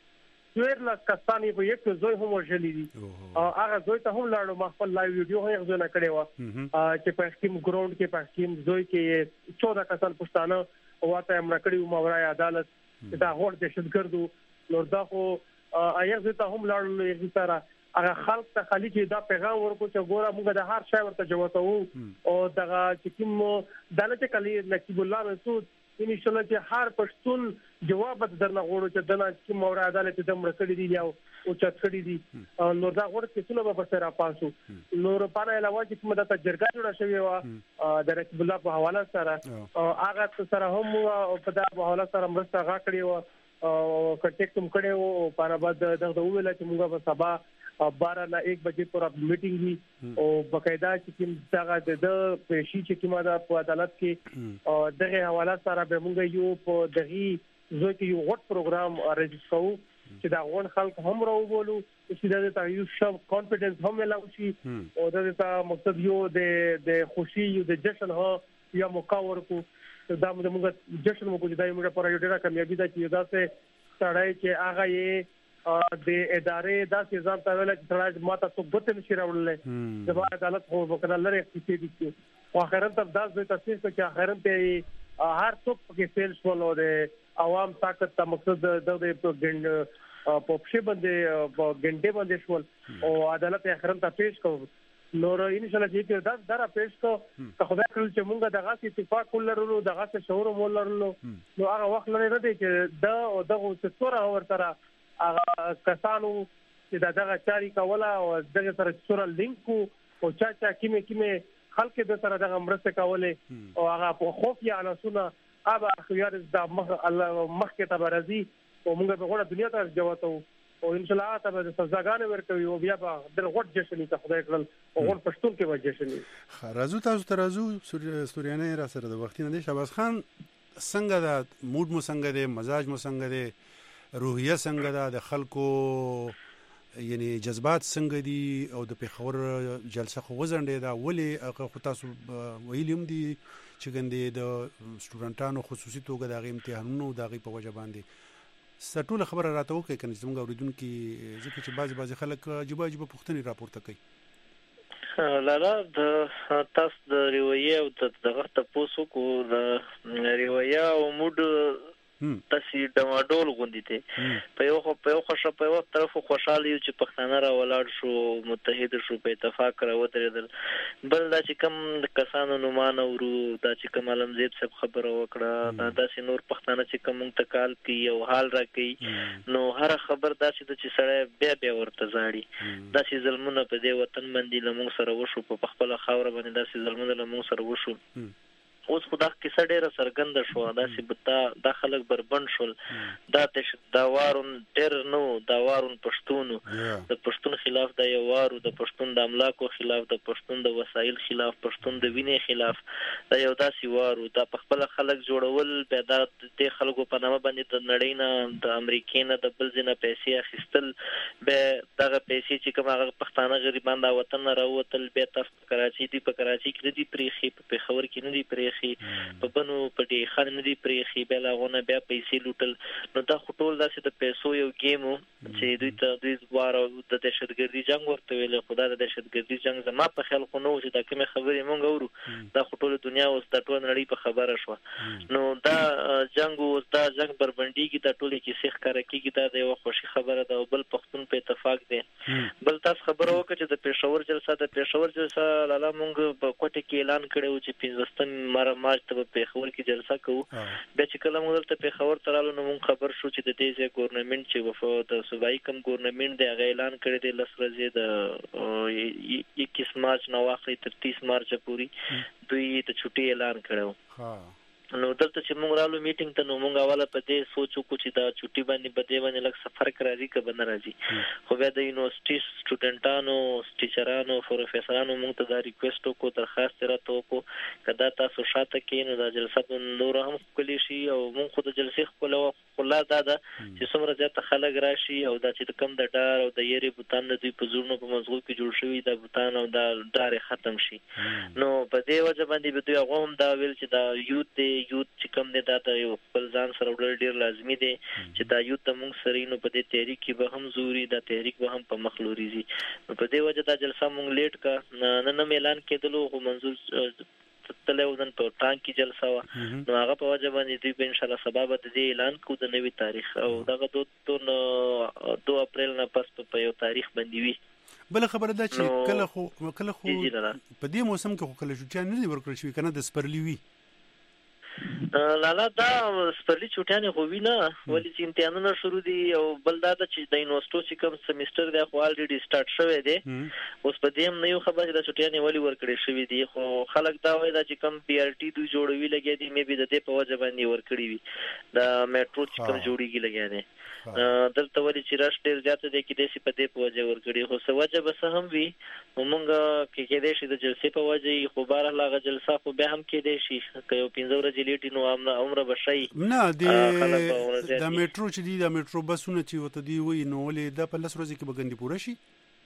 څویر کسانی په یک ځای هم ورشلې دي هغه ځای ته هم لاړو ما خپل لایو ویډیو هم ځنه کړی و چې په سکیم ګراوند کې په سکیم ځای کې 14 کسان پښتانه واته امر کړی ماورای عدالت دا هوړ د شتګردو نور دا خو ایغه ته هم لاړو یې سره هغه خلک ته خالي چې دا پیغام ورکو چې ګوره موږ د هر شای ورته جواب کوو او دغه چې کوم دلته کلی نقیب الله مسعود ان شاء الله چې هر پښتون جواب درنه غوړو چې دنا چې مورا عدالت د مړ کړی دی او چت کړی دی نور دا غوړ چې څونه به سره پاسو نور په علاوه چې کومه د تجربه جوړه شوی و د نقیب الله په حواله سره هغه سره هم په دا حواله سره مرسته غاکړي و او کټیک تم کړي او په بعد دغه ویل چې موږ په سبا 12 نه 1 بجې پر میټینګ وی او بقاعده چې کوم دغه د پیشي چې کومه د عدالت کې دغه حواله سره به موږ یو په دغه زوی کې یو غټ پروګرام ارینج کوو چې دا غون خلک هم راوبولو چې دا یو شب کانفیډنس هم ملاوي شي او دا مقصد یو د خوشي یو د جشن ها یا موقع ورکو دا موږ جشن موږ د دایمه پر یو ډیره کامیابی ده چې دا څه سړی چې هغه یې د ادارې د ځان ته ویل چې ترای ماته څو بوت نشي راوړل د عدالت خو وکړه لري اختیار دي او اخرن ته داس د تاسیس کې اخرن ته هر څوک کې سیل شول او د عوام طاقت ته مقصد د ګند پوپشي باندې ګنده باندې شول او عدالت اخرن ته پیش کوو نور ان شاء الله چې دا پیش کو خدای کول چې مونږ دغه اتفاق ولرلو دغه شعور ولرلو نو هغه وخت لري نه دی چې دا او دغه څوره ورته هغه کسانو چې دغه چاري کوله او دغه سره سره لینک او چا کیمه خلک د سره دغه مرسته کوله او هغه په خوف یا نسونه ابا خيار د مخ کې تبرزي او موږ په ګوره دنیا ته جواتو او ان شاء الله تاسو د سزاګانې ورکوي او بیا به د غوټ جشن ته خدای کړل او غوټ پښتون کې به جشن راځو تاسو ته راځو سوریانه را سره د وخت نه دي شهباز خان څنګه د موډ مو څنګه دی مزاج مو څنګه دی روحیه څنګه ده د خلکو یعنی جذبات څنګه دي او د پیښور جلسه خو وزنډه دا ولی خو تاسو ویلیم دي چې ګندې د سټوډنټانو خصوصي توګه د امتحانونو د غي په وجه باندې ستوله خبره راته وکړي کنه زموږ اوریدونکو ځکه چې بعضي خلک جواب پوښتنې راپورته کوي لاله د تاسو د ریویه او دغه تاسو کو د ریویه او موډ تاسو د ماډول غوندي ته په یو خوشاله په یو طرف خوشاله یو چې پښتانه را ولاړ شو متحد شو په اتفاق را ودرېدل بل دا چې کوم کسانو نومان ورو دا چې کوم علم زیب صاحب خبره وکړه دا چې نور پښتانه چې کوم انتقال کوي او حال را کوي نو هر خبر دا چې سړی بیا ورته ځاړي دا چې ظلمونه په دې وطن باندې لمون سره وشو په خپل خاور باندې دا چې ظلمونه لمون سره وشو اوس خدا کیسه ډیره سرګند شو دا چې بتا د خلک بربند شول دا وارون ډیر نو دا وارون پښتون د پښتون خلاف د یو وارو د پښتون د املاکو خلاف د پښتون د وسایل خلاف پښتون د وینې خلاف دا یو داسې وارو دا په خپل خلک جوړول پیدا د خلکو په نامه باندې د نړۍ نه د امریکا نه د بل ځنه پیسې اخیستل به دغه پیسې چې کوم هغه پښتانه غریبان د وطن راوتل به تاسو کراچي دی په کراچي کې دی پریخي په خبر کې نه دی پریخي پریخي په بنو پټي خان نه دی پریخي بل هغه بیا پیسې لوټل نو دا خټول داسې د پیسو یو گیم چې دوی دواره د دهشتګردي جنگ ورته ویل خدای د دهشتګردي جنگ زما په خیال خو نو چې دا کومه خبرې مونږ اورو دا خټول دنیا اوس د ټول نړۍ په خبره شو نو دا جنگ اوس دا جنگ بربندي کې د ټولې کې سیخ کار کېږي دا د یو خوشي خبره ده او بل پښتون په اتفاق دی بل تاسو خبرو وکړه چې د پېښور جلسه لاله مونږ په کوټه کې اعلان کړو چې 15 مارچ ته په پېښور کې جلسه کوو بیا چې کله موږ ته پېښور ترالو نو مونږ خبر شو چې د دې ګورنمنت چې وفات د صوبایي کم ګورنمنت دی هغه اعلان کړی دی لس ورځې د 21 مارچ نو واخلي تر 30 مارچ پورې دوی ته چھټي اعلان کړو نو دلته چې موږ رالو میټینګ ته نو موږ اوله په دې سوچو کو چې دا چھټي باندې لږ سفر راځي که بنه راځي خو بیا د یونیورسيټي سټوډنټانو ټیچرانو پروفیسورانو موږ ته دا ریکوست وکړو درخواست راته وکړو کدا تاسو شاته کې نو دا جلسه نور هم کلی شي او موږ خو د جلسې خپل دا چې څومره زیات خلک راشي او دا چې کم د ډار او د یری بوتان د دوی په زړونو په مزغو کې جوړ شوی د بوتان او د ډار ختم شي نو په دې وجه باندې به دوی هغه هم دا ویل چې دا یوت چې کوم دی دا ته یو خپل ځان سره وړل ډیر لازمي دی چې دا یوت ته موږ سره نو په دې تحریک کې به هم زوري دا تحریک به هم په مخ لوريږي نو په دې وجه دا جلسه موږ لیټ کا نن اعلان کېدلو خو منظور تلودن په ټانک کې جلسه وا نو هغه په وجه باندې دوی به ان شاء الله سبب د دې اعلان کو د نوي تاریخ او دغه 2 اپریل نه پس په یو تاریخ باندې وي بل خبره ده چې کله خو په دې موسم کې خو کله شوټیان نه ورکړل شوی کنه د سپرلی وی لالا دا سپرلی چوټیانه خو وینا ولې چې امتحانونه شروع دي او بل دا چې د یونیورسيټي چې کوم سیمستر دی خو الریډي سٹارټ شوی دی اوس په دې هم نه یو خبره چې د چوټیانه ولې ورکړې شوی دی خو خلک دا وایي چې کوم پی ار ټي دوی جوړوي لګي دي مې به د دې په وجه باندې ورکړي وي دا میټرو چې کوم جوړیږي لګي دي دلته ولې چې راش ډیر زیات دی کې د په دې په وجه ورکړي خو څه وجه به هم وي موږ کې دې شي د جلسې په وجه خو بار هغه جلسه خو به هم کې دې شي که یو 15 ورځې لیټ نو عمره بشي نه د میټرو چې دی د میټرو بسونه چې وته دی وی نو ولې د په لس ورځې کې بګندې پوره شي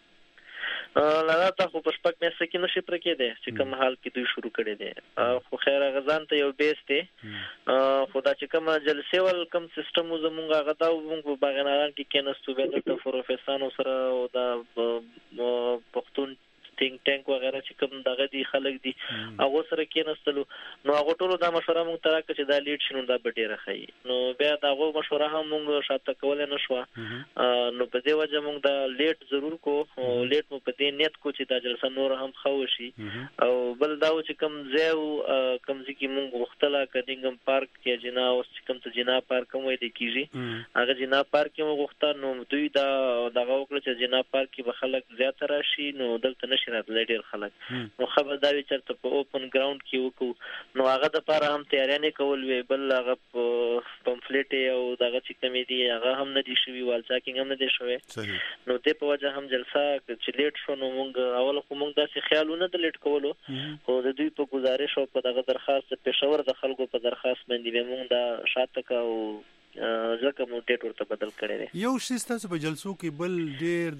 لاله تا خو په شپږ میاشتې کې نشي پر کې دي چې کوم حال کې دوی شروع کړي دي خو خیر غزان ته یو بیس دی خدا چې کوم جلسې ول کوم سیستم زمونږ غدا موږ باغناران کې کېنستو به د پروفیسورانو سره او د پښتون ټینګ ټانک وغیرہ چې کوم دغه دي خلک دي هغه سره کېنستلو نو هغه ټول د مشوره مونږ ترا چې دا لیډ شنو دا به ډیره خي نو بیا دا هغه مشوره هم مونږ شاته کول نه شو نو په دې وجه مونږ دا لیډ ضرور کو لیډ مو په دې نیت کو چې دا جلسه نور هم خو شي او بل دا چې کوم ځای کوم ځکه مونږ وختلا کډینګم پارک کې جنا او کوم ته جنا پارک کوم دی کیږي هغه جنا پارک کې مونږ وخت نو دوی دا دغه وکړه چې جنا پارک کې به خلک زیات راشي نو دلته نشي راتلای ډیر خلک نو خبرداري چرته په اوپن ګراوند کې وکړو نو هغه د لپاره هم تیارانه کول وی بل هغه پمفلیټ او دغه چې کمی دی هغه هم نه دي شوی وال چاکینګ هم نه دي شوی نو ته په وجه هم جلسه چې لیټ شو نو مونږ اول خو مونږ داسې خیالونه د لیټ کولو خو د دوی په گزارش او په دغه درخواست پېښور د خلکو په درخواست باندې مونږ دا شاته کا او ځکه مو ډیټ ورته بدل کړی دی یو شی ستاسو په جلسو کې بل ډیر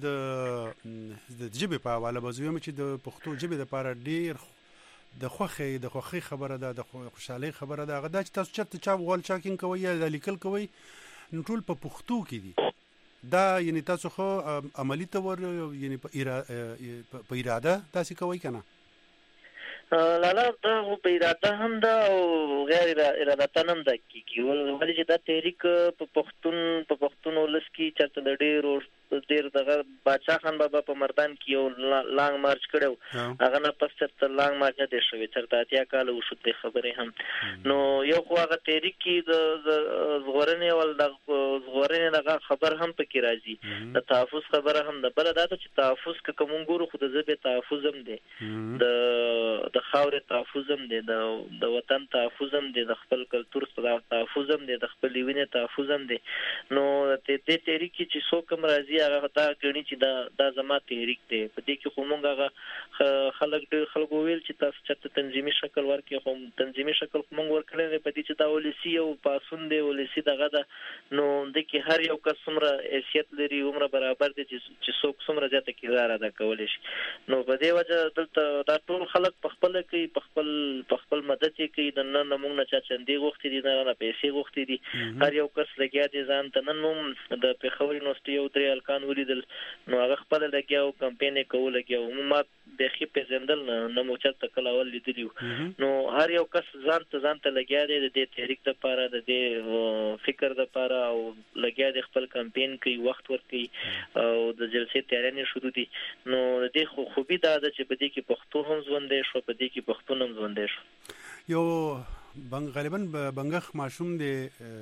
د جبه په حواله بزویم چې د پښتو جبه د لپاره ډیر د خوخي خبره ده د خوشحالي خبره ده هغه چې تاسو چرته چا وال چاکینګ کوي یا د لیکل کوي نو ټول په پښتو کې دي دا یعنی تاسو خو عملی تور یعنی په اراده تاسو کوي کنه لالا دا په اراده هم دا او غیر اراده هم دا کیږي ولې چې دا تحریک په پښتون ولس کې چرته د ډیر دغه باچا خان بابا په مردان کې یو لانګ مارچ کړو هغه نه پس چرته لانګ مارچ نه دی شوی چرته اتیا کال وشو د خبرې هم نو یو خو هغه تحریک کې د زغورنې ول د زغورنې دغه خبر هم پکې راځي د تحفظ خبره هم د بل دا چې تحفظ کوم ګورو خو د زبې تحفظ هم دی د خاورې تحفظ هم دی د وطن تحفظ هم دی د خپل کلچر تحفظ هم دی د خپل وینې تحفظ هم دی نو د دې تحریک چې څوک هم راځي هغه دا غني چې دا زما تحریک دی. په دې کې خو موږ هغه خلک ویل چې تاسو چې تنظیمي شکل ورکړي، خو تنظیمي شکل موږ ورکړل په دې چې دا ولسی او پاسون دی ولسی دغه دا نو د کې هر یو کس څومره حیثیت لري عمره برابر دي چې څوک څومره زیاته کردار ادا کولی شي. نو په دې وجه دلته دا ټول خلک په خپل کوي، په خپل مدد کوي. د نن موږ نه چا چندې غوښتي دي، نه پیسې غوښتي دي، هر یو کس لګیا دي ځان ته. نن موږ د پېښور یونیورسيټي یو 3 هلکان ولیدل، نو هغه خپل لګیاو کمپاین کوو لګیاو. ما بخي پیژندل نه مو چاته کله ول لیدلی. نو هر یو کس ځان ته لګیا دی د دې تحریک لپاره، د دې فکر لپاره، او لګیا دی خپل کمپاین کوي، وخت ورکوي او د جلسې تیارانې شروع دي. نو د دې خوبي دا ده چې په دې کې پښتو هم ژوندې شو، په دې کې پښتون هم ژوندې شو. یو غالبا بنګخ ماشوم دی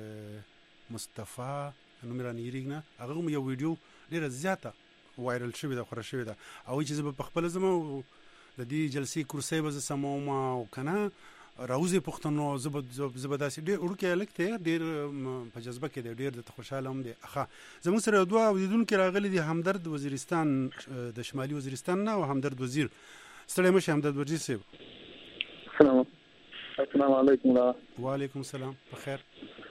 مصطفی نومران یریګنه، هغه یو ویډیو ډیره زیاته وایرل شوې ده، خوره شوې ده، او چې زه په خپل زمو د دې جلسې کرسي به سموم او کنه راوزي پښتنو زبداسي ډېر ورکه لکته ډېر په جذبه کې ډېر د خوشاله هم دي. اخا زموږ سره دوه اوریدونکو راغلي دي، همدرد وزیرستان د شمالي وزیرستان نه، او همدرد وزیر. ستړي مشه همدرد وزیر صاحب. السلام علیکم. وعلیکم السلام. بخیر.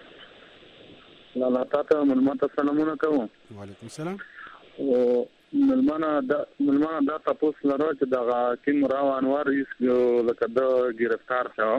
لا تاسو ملمنه سلامونه کوم. وعلیکم السلام. او ملمنه دا تاسو لاره چې دا کیم راو انوار یې لکه د گرفتار شو.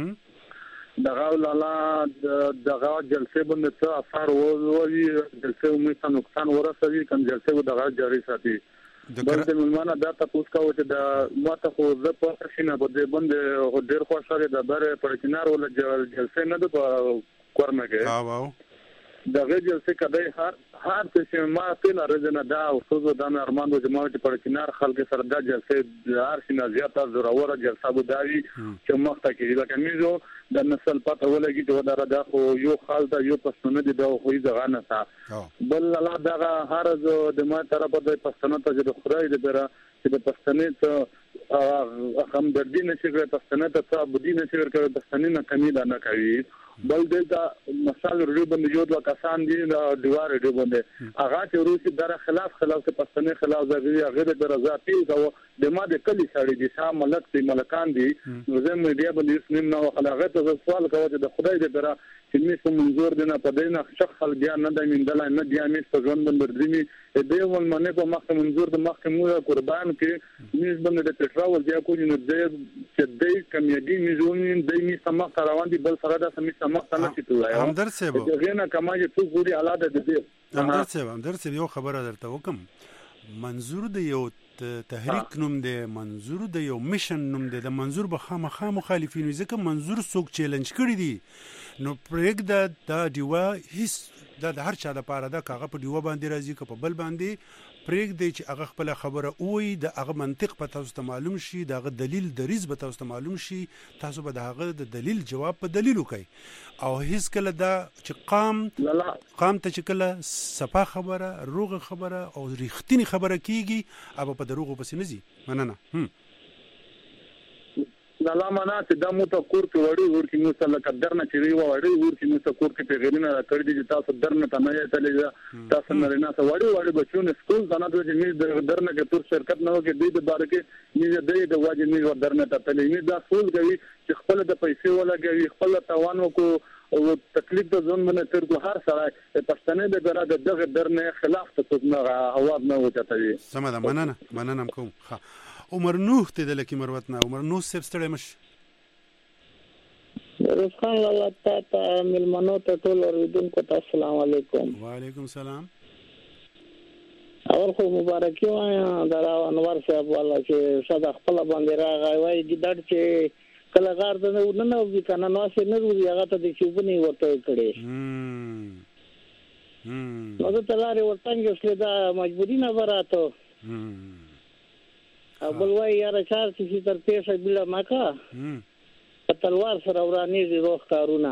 دغه لاله دغه جلسه باندې څه اثر ووي، جلسه مې نقصان ورسوي، کوم جلسه دغه جاری ساتي. د ملمنه دا تاسو کوو چې د ماته خو زه په شینه باندې ډېر خوشاله ده بره پر کنار ولا جلسه نه ده کورنه کې. دغه جلسه کدی هر څه ما پیل راځنه دا او څو د ارمانو جماعت پر کنار خلک سره دا جلسه هر شي زیاته ضروره جلسه بوداوی چې مخته کې لکه میزو د نسل پته ولګي چې دا خو یو خال دا یو پښتون دي دا خو یې ځغه نه تا بل الله دا هر د ما طرف د پښتون ته د خدای د بره چې د پښتنې ته هم د دې نشي کړی، پښتنې ته څه بودی نشي کړی، پښتنې نه کمی دا نه کوي. بل دا مثال ریو باندې یو د کسان دي د دیوار ریو باندې هغه چې روسي در خلاف پښتنې خلاف زغوی هغه د رضاتی او د ما د کلی سړي دي شام ملک دي ملکان دي. نو زه مې بیا باندې اسنیم نو خلاغه ته سوال کوي چې د خدای دې درا چې می منظور دي نه پدې نه شخص بیا نه د مندل نه بیا می په ژوند باندې درځي دې ول منه په مخ منظور د مخ مو قربان کې میز باندې د پټراول بیا کوی نو دې چې دې کمیډي میزونین دې می سم روان دي بل سره د سم مخته نه کیږي. همدرد صاحب دغه نه کماجه څو ګوري الاده دې همدرد صاحب یو خبره درته وکم. منظور د یو تحریک نوم دی، منظور د یو میشن نوم دی، د منظور به خامخا مخالفین ځکه منظور څوک چیلنج کړی دي نو پرېږده دا ډیوه هیڅ د هر چا لپاره ده، کاغه په ډیوه باندې راځي که په بل باندې پرېږدي چې هغه خپل خبره ووایي، د هغه منطق په تاسو ته معلوم شي، د هغه دلیل دریز به تاسو ته معلوم شي، تاسو به د هغه د دلیل جواب په دلیل وکړئ. او هیڅ کله دا چې قام ته چې کله صفا خبره روغه خبره او ریښتینی خبره کیږي هغه په دروغو پسې نه ځي. مننه. لا معنا چې د مو ته کور کې وړي ورکی نو سره قدرنه چې وی وړي ورکی نو ته کور کې پیغیرینه کړی دي تاسو درنه ته نه تللی تاسو نه نه وړي بچونه سکول ځنه ته چې درنه کې تور شرکت نه وکړي د بار کې نه د واجب نه درنه ته تللی نه دا سول کوي چې خپل د پیسې ولګوي، خپل توان وکړو او تکلیف د ځون باندې تر کو هر سره پښتنې د ګره د دغه درنه خلاف ته نه هواب نه وچتوي. سم ده. مننه کوم. عمر نوح ته د لکی مروت نه عمر نوح سب ستړی مش رسخان الله تعالی ملمنو ته ټول اوریدونکو ته السلام علیکم. وعلیکم السلام. اور خو مبارکي وایم دا انوار صاحب والا چې صدا خپل باندې راغی وای ګډ چې کله غار ته نه وځي کنه نو څه نه وځي هغه ته د چوبني ورته کړي. نو ته تلاري ورتنګ شل دا مجبوری نه وراته. بل وای یار چار چې تر پیسه بل ماکا په تلوار سره ورانی دي روح کارونه.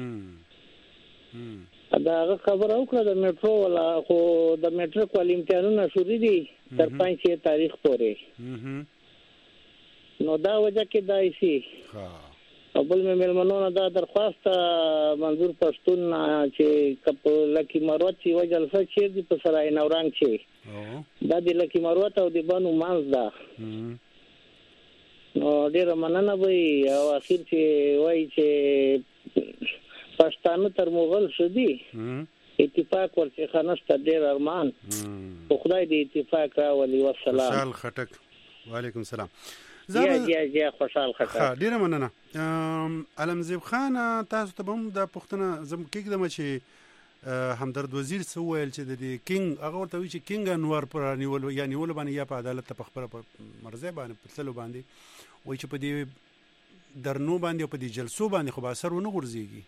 دا خبر او کړه د میټرو ولا خو د میټرو کول امتحانونه شروع دي تر 5 تاریخ پورې. نو دا وجه کې دای شي او بل مې ملمنو نه دا درخواست منظور پښتون چې کپ لکی مروت چې و جلسه چې د په سرای نورنګ چې دا د لکی مروت او د بانو مانز دا نو ډیر مننه وي او اخر چې وای چې پښتانه تر مغل شدي اتفاق ورڅخه خنسته ډیر ارمان خو خدای دې اتفاق راولي والسلام خوشحال خټک وعلیکم السلام یا خوشحال خټک ډیر مننه علمزیب خان تاسو ته هم د پښتنه زم کېږم چې همدرد وزیر سو ویل چې د کینګ هغه ورته وی چې کینګ انور پر نیول یا نیول باندې یا په عدالت په خبره مرزه باندې په تلو باندې وای چې په دې درنو باندې او په دې جلسو باندې خو به اثر ونه غورځيږي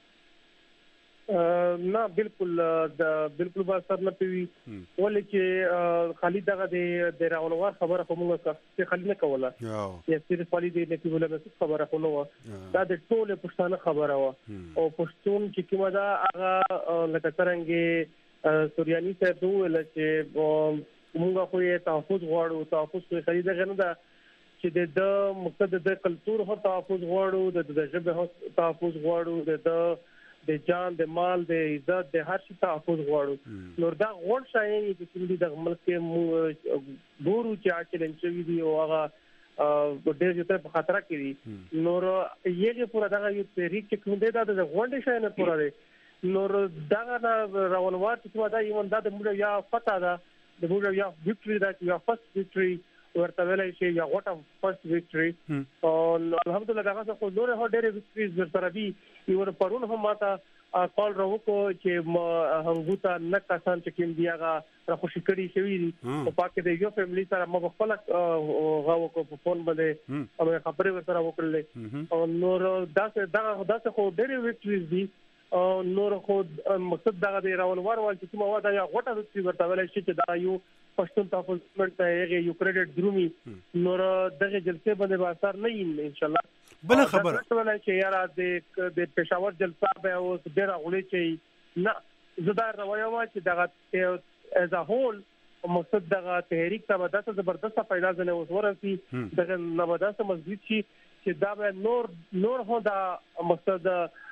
نه بالکل به اثر نه کوي ولې چې خالي دغه د راولوار خبره کومه چې خالي نه کوله یا صرف خالي د نتیجه له خبره کوله دا د ټول پښتانه خبره و او پښتون چې کومه دا هغه لکه څنګه سورياني ته دوه چې موږ خو یې تحفظ غواړو تحفظ خو خالي دغه نه ده چې د مقصد د کلچر هو تحفظ غواړو د ژبه هو تحفظ غواړو د جان د مال د عزت د هر شي تحفظ غواړو نو دا غوړ شاین چې د ملک کې ګورو چې اچلن شوی دی او هغه ډېر یو په خطر کې دي نو یې پورا دا یو تحریک چې کوم دی دا د غونډې شاین پورا دی نو دا راولوار چې دا یو دا د موږ یا فتح دا د موږ یا وکټري دا یا فرست وکټري ورته ویلای شي یا واټ فرست وکټري او الحمدلله دا څه نور هو ډېر وکټریز ورته دي یو پرون هم ماته کال راوکو چې هغه ته نه کسان چې کوم دی هغه راخوشي کړی شوی دي او پاکه د یو فیملی سره مو خپل غاو کو په فون باندې او خبرې ورسره وکړلې او نور دا خو ډېر وکټریز دي نور خو مقصد دا د راولوار ول چې کومه واده یا غوټه وکټري ورته ویلای شي چې دا یو پښتون تحفظ ته یو کریډټ درومي نور دغه جلسه باندې اثر نه وي ان شاء الله بل خبر ولای چې یاره د پېښور جلسه به او ډېر غولې چې نه زدا روایت چې دغه از ا هول مقصد دغه تحریک ته دغه زبردست پیدا ځنه اوس ورسي دغه نواداسه مسجد چې دا به نور هو دا مقصد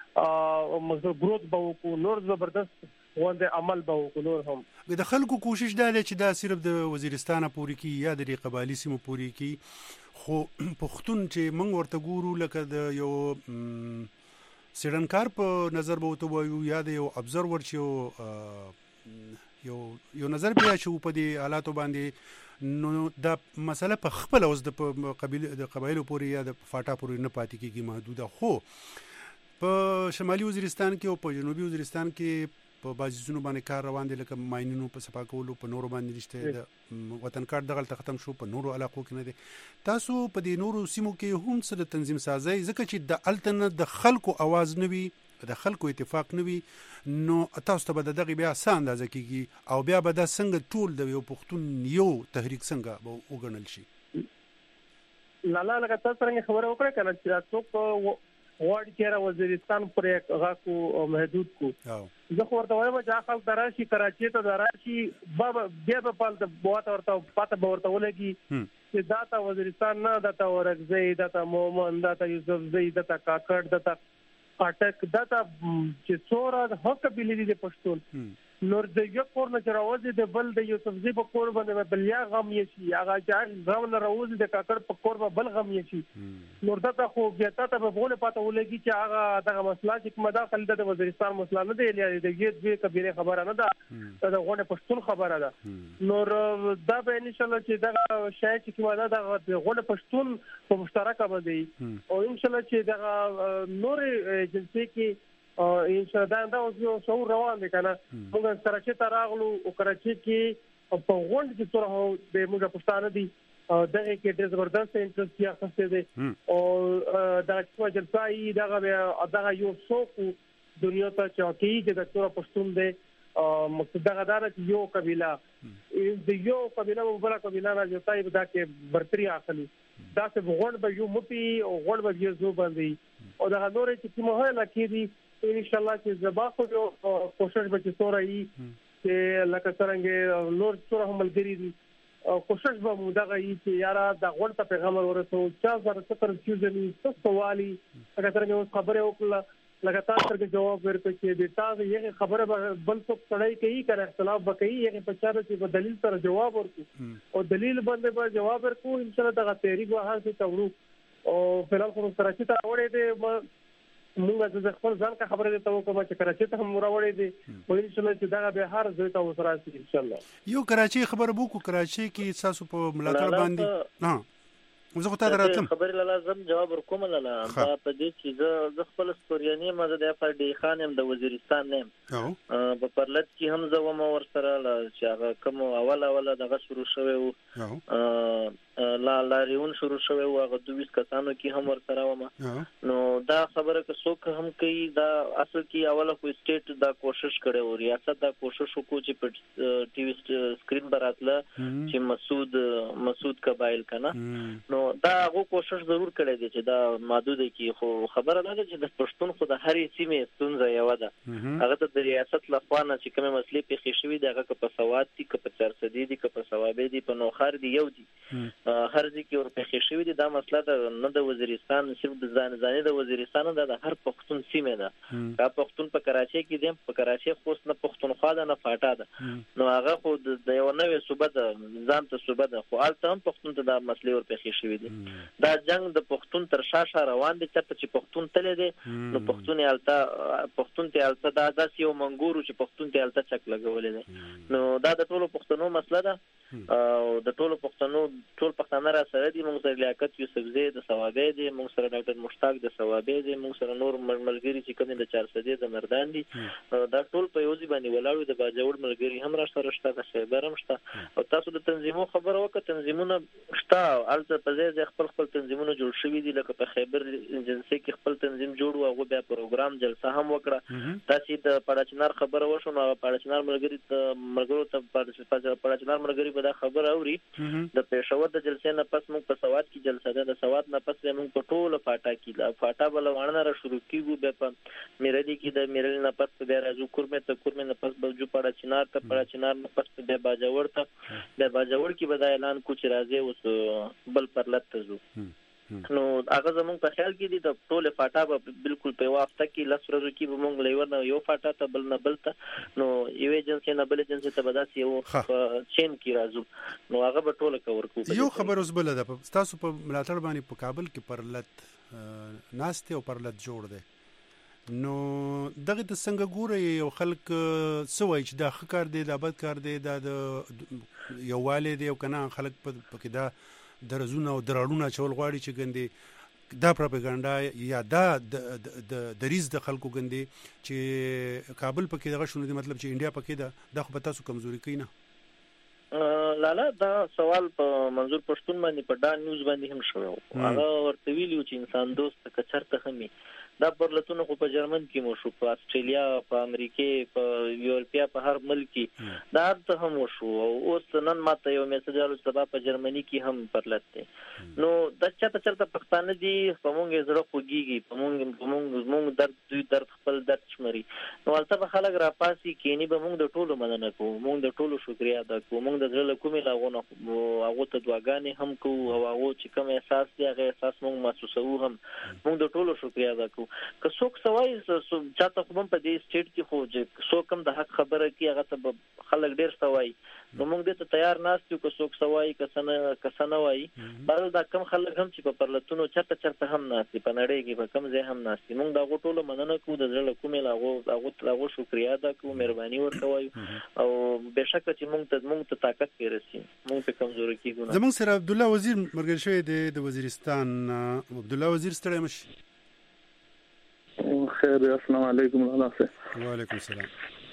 گروث به کو نور زبردست وند عمل به کو نور هم د خلکو کوشش دا چې دا صرف د وزیرستان پوری کی یا د قبایلی سیمو پوری کی خو پښتون چې موږ ورته ګورو لکه د یو سیډنکار په نظر به وته وایو یا د یو ابزرور چې یو نظر بیا چې په دې حالاتو باندې نو دا مسله په خپل اوس د قبایلو پوری یا د فاټا پوری نه پاتې کیږي محدوده خو په شمالي وزیرستان کې او په جنوبي وزیرستان کې په بازیزونو باندې کار روان دي لکه ماینونو په صفا کولو په نورو باندې نشته د وطن کار دغه ختم شو په نورو علاقو کې نه دي تاسو په دې نورو سیمو کې هم سره تنظیم سازي ځکه چې د التنه د خلکو आवाज نه وي د خلکو اتفاق نه وي نو تاسو ته به دغه بیا څه اندازه کیږي او بیا به د څنګه ټول د یو پښتون یو تحریک څنګه به وګڼل شي لاله لکه تاسو څنګه خبره وکړه کنه چې تاسو وارد کېره وزیرستان پر غاکو محدود کو زه خو ورته وایم چې خپل دراشي کراچي ته دراشي بابا بیا په پال د بوات ورته پاته ورته ولګي چې داتا وزیرستان نه داتا ورغزي داتا مومن داتا یوسف زئی داتا کاکړ داتا اٹک داتا چې څوره حق بلیدي د پښتون نور د یو کور نه راوځي د بل د یوسف زئی په کور باندې بل یا غم یې شي هغه چې غم نه راوځي د کاکړ په کور باندې بل غم یې شي نور داتا خو بیا ته په بوله پاته ولګي چې هغه دغه مسله چې مداخله د وزیرستان مسله نه دی لري د دې کبیره خبره نه ده دا غوړه پښتون خبره ده نور دا به ان شاء الله چې دا شای چې کومه دا غوړه پښتون په مشترکه باندې او ان شاء الله چې دا نور جنسي کې ان شاء الله دا اوس شو روان دي کنه موږ کراچي ته راغلو او کراچي کې په غونډه کې تر هغه د موږ پښتانه دي دغه کې د زبردست انټرست یا خاصه دي او دا چې جلسای دغه یو څوک دنیا ته چوکي چې د ټول پښتون دي مقصد دغه دا چې یو قبيله د یو قبيله بل قبيله نه جوړای دا کې برتري اخلي دا څه غونډه به یو مپی او غونډه به یو زو باندې او دا نور چې موږ نه کېدی ان شاء الله چې زبا خو کوشش به چې سورای چې لکه څنګه نور سره هم ملګری دي کوشش به مو دغه چې یاره د غوړ ته پیغام ورسو چا زره ستر چیزنی سوالي هغه څنګه خبره وکړه لګاتار سره جواب ورکړي چې د تاسو یې خبره بل څه پړای کوي کړه اختلاف وکړي یې په چاره چې په دلیل سره جواب ورکړي او دلیل باندې به جواب ورکړو ان شاء الله دغه تحریک واه څه تورو او فلال خو کراچي ته وړې دي موږ د خپل ځان کا خبره ته کوم چې کراچي ته هم راوړې دي او ان شاء الله چې دا به هر ځای ته وسراسي ان شاء الله یو کراچي خبر بو کو کراچي کې تاسو په ملاتړ باندې ها زه خو ته دراتم خبر لازم جواب ورکوم لاله دا په دې چې زه خپل ستورياني مزه د اف ډي خان هم د وزیرستان نیم په پرلط کې هم زه وم ور سره چې هغه کوم اوله دغه شروع شوی وو لاریون شروع شوی وو هغه 22 کسانو کې هم ور سره وم نو دا خبره که څوک هم کوي دا اصل کې اوله خو سټیټ دا کوشش کړي او ریاست دا کوشش وکړي چې په ټي وي سکرین براتله چې مسعود قبایل کنه نو دا هغه کوشش ضرور کړی دی چې دا محدود کی خو خبره ده چې د پښتون خو د هرې سیمې ستونزه یو ده هغه ته د ریاست لخوا نه چې کومه مسلې پیښې شوې ده هغه په سواد دي که په 400 دي که په ثوابې دي په نوخار دي یو دي هر ځکه ور پیښې شوې دي دا مسله ده نه د وزیرستان صرف د ځانځاني د وزیرستان ده د هر پښتون سیمه ده دا پښتون په کراچي کې دی په کراچي خو نه پښتونخوا ده نه فاټا ده نو هغه خو د یو نوې صوبه ده ځان ته صوبه ده خو الته هم پښتون ته د مسلې ور پیښې شوې دا جنگ د پښتون تر شاشه روان دي چې پښتون تللی دی نو پښتون ته الته دا داسې یو منګورو چې پښتون ته الته چک لګولې دی نو دا د ټولو پښتنو مسله ده او د ټولو پښتنو ټول پښتانه را سره دي موږ سره لیاقت یوسفزی د ثوابې دي موږ سره ډاکټر مشتاق د ثوابې دي موږ سره نور ملګری چې کوم د 400 د مردان دي دا ټول په یوځي باندې ولاړو د باجوړ ملګری هم را سره شته د شیبرم شته او تاسو د تنظیمو خبره وکړه تنظیمونه شته الته په ځای خپل تنظیمونه جوړ شوي دي لکه په خیبر ایجنسی کې خپل تنظیم جوړ او بیا پروګرام جلسه هم وکړه تاسو د پړاچنار خبره وشو نو پړاچنار ملګرو ته پړاچنار ملګری به دا خبر اوري د پېښور د جلسې نه پس موږ په سواد کې جلسه ده د سواد نه پس موږ په ټوله فاټا کې دا فاټا بل وانه را شروع کیږو به په میرلی کې د میرل نه پس بیا راځو کورمه نه پس بل جو پړاچنار نه پس بیا باجوړ ته د باجوړ کې به دا اعلان کو چې راځي اوس بل پرلط ته زو نو هغه زموږ په خیال کې دي د ټوله فاټا به بالکل په واسطه کې لس ورځې کې به موږ لیور نه یو فاټا ته بل نه بل ته نو یو ایجنسی نه بل ایجنسی ته به داسې یو چین کې راځو نو هغه به ټوله کور کوو یو خبر اوس بل ده تاسو په ملاتړ باندې په کابل کې پرلط ناشته او پرلط جوړ دی نو دغه د څنګه ګوره یو خلک سوي چې دا ښه کار دی دا بد کار دی دا د یو والد یو کنه خلک په کې دا درزونه او دراړونه چول غواړي چې ګندې دا پروپاګاندا یا دا د ریز د خلکو ګندې چې کابل پکې دغه شنو دي مطلب چې انډیا پکې دا خو به تاسو کمزوري کوي نه لالا دا سوال په منظور پښتون باندې په دا نیوز باندې هم شوی هغه ورته ویلو چې انسان دوست کچرته همي دا پرلتونه خو په جرمن کې مو شو په استرالیا په امریکا په یورپیا په هر ملک دا ته هم شو او اوس نن ماته یو میسج راځي چې په جرمني کې هم پرلت دي نو د چرته پښتانه دي په مونږه زړه خوږيږي په مونږ درد خپل درد شمري نو البته خلک را پاسي کینی به مونږ د ټولو مننه کوو مونږ د ټولو شکریا ادا کوو مونږ د زړه کومې لاغونه هغه ته دعاګانې هم کوو او هغه چې کوم احساس دی هغه احساس مونږ محسوسو هم مونږ د ټولو شکریا ادا کوو که څوک سوای چاته خو په دې سټیټ کې خو چې څوک هم د حق خبره کوي هغه ته خلک ډیر سوای نو موږ دې ته تیار ناستو که څوک سوای کسانه وای بل دا کم خلک هم چې په پرلتونو چرته هم ناستي په نړۍ کې په کم ځای هم ناستي موږ دا غوټولو مننه کوو د زړه کومې لاغو شکریا ادا کوو مهرباني ورته وایو او بهشکه چې موږ ته طاقت پیرسي موږ په کمزوري کېږو زموږ سره عبدالله وزیر مرګل شوی د وزیرستان عبدالله وزیر ستړی مشي خیر السلام علیکم وعلیکم السلام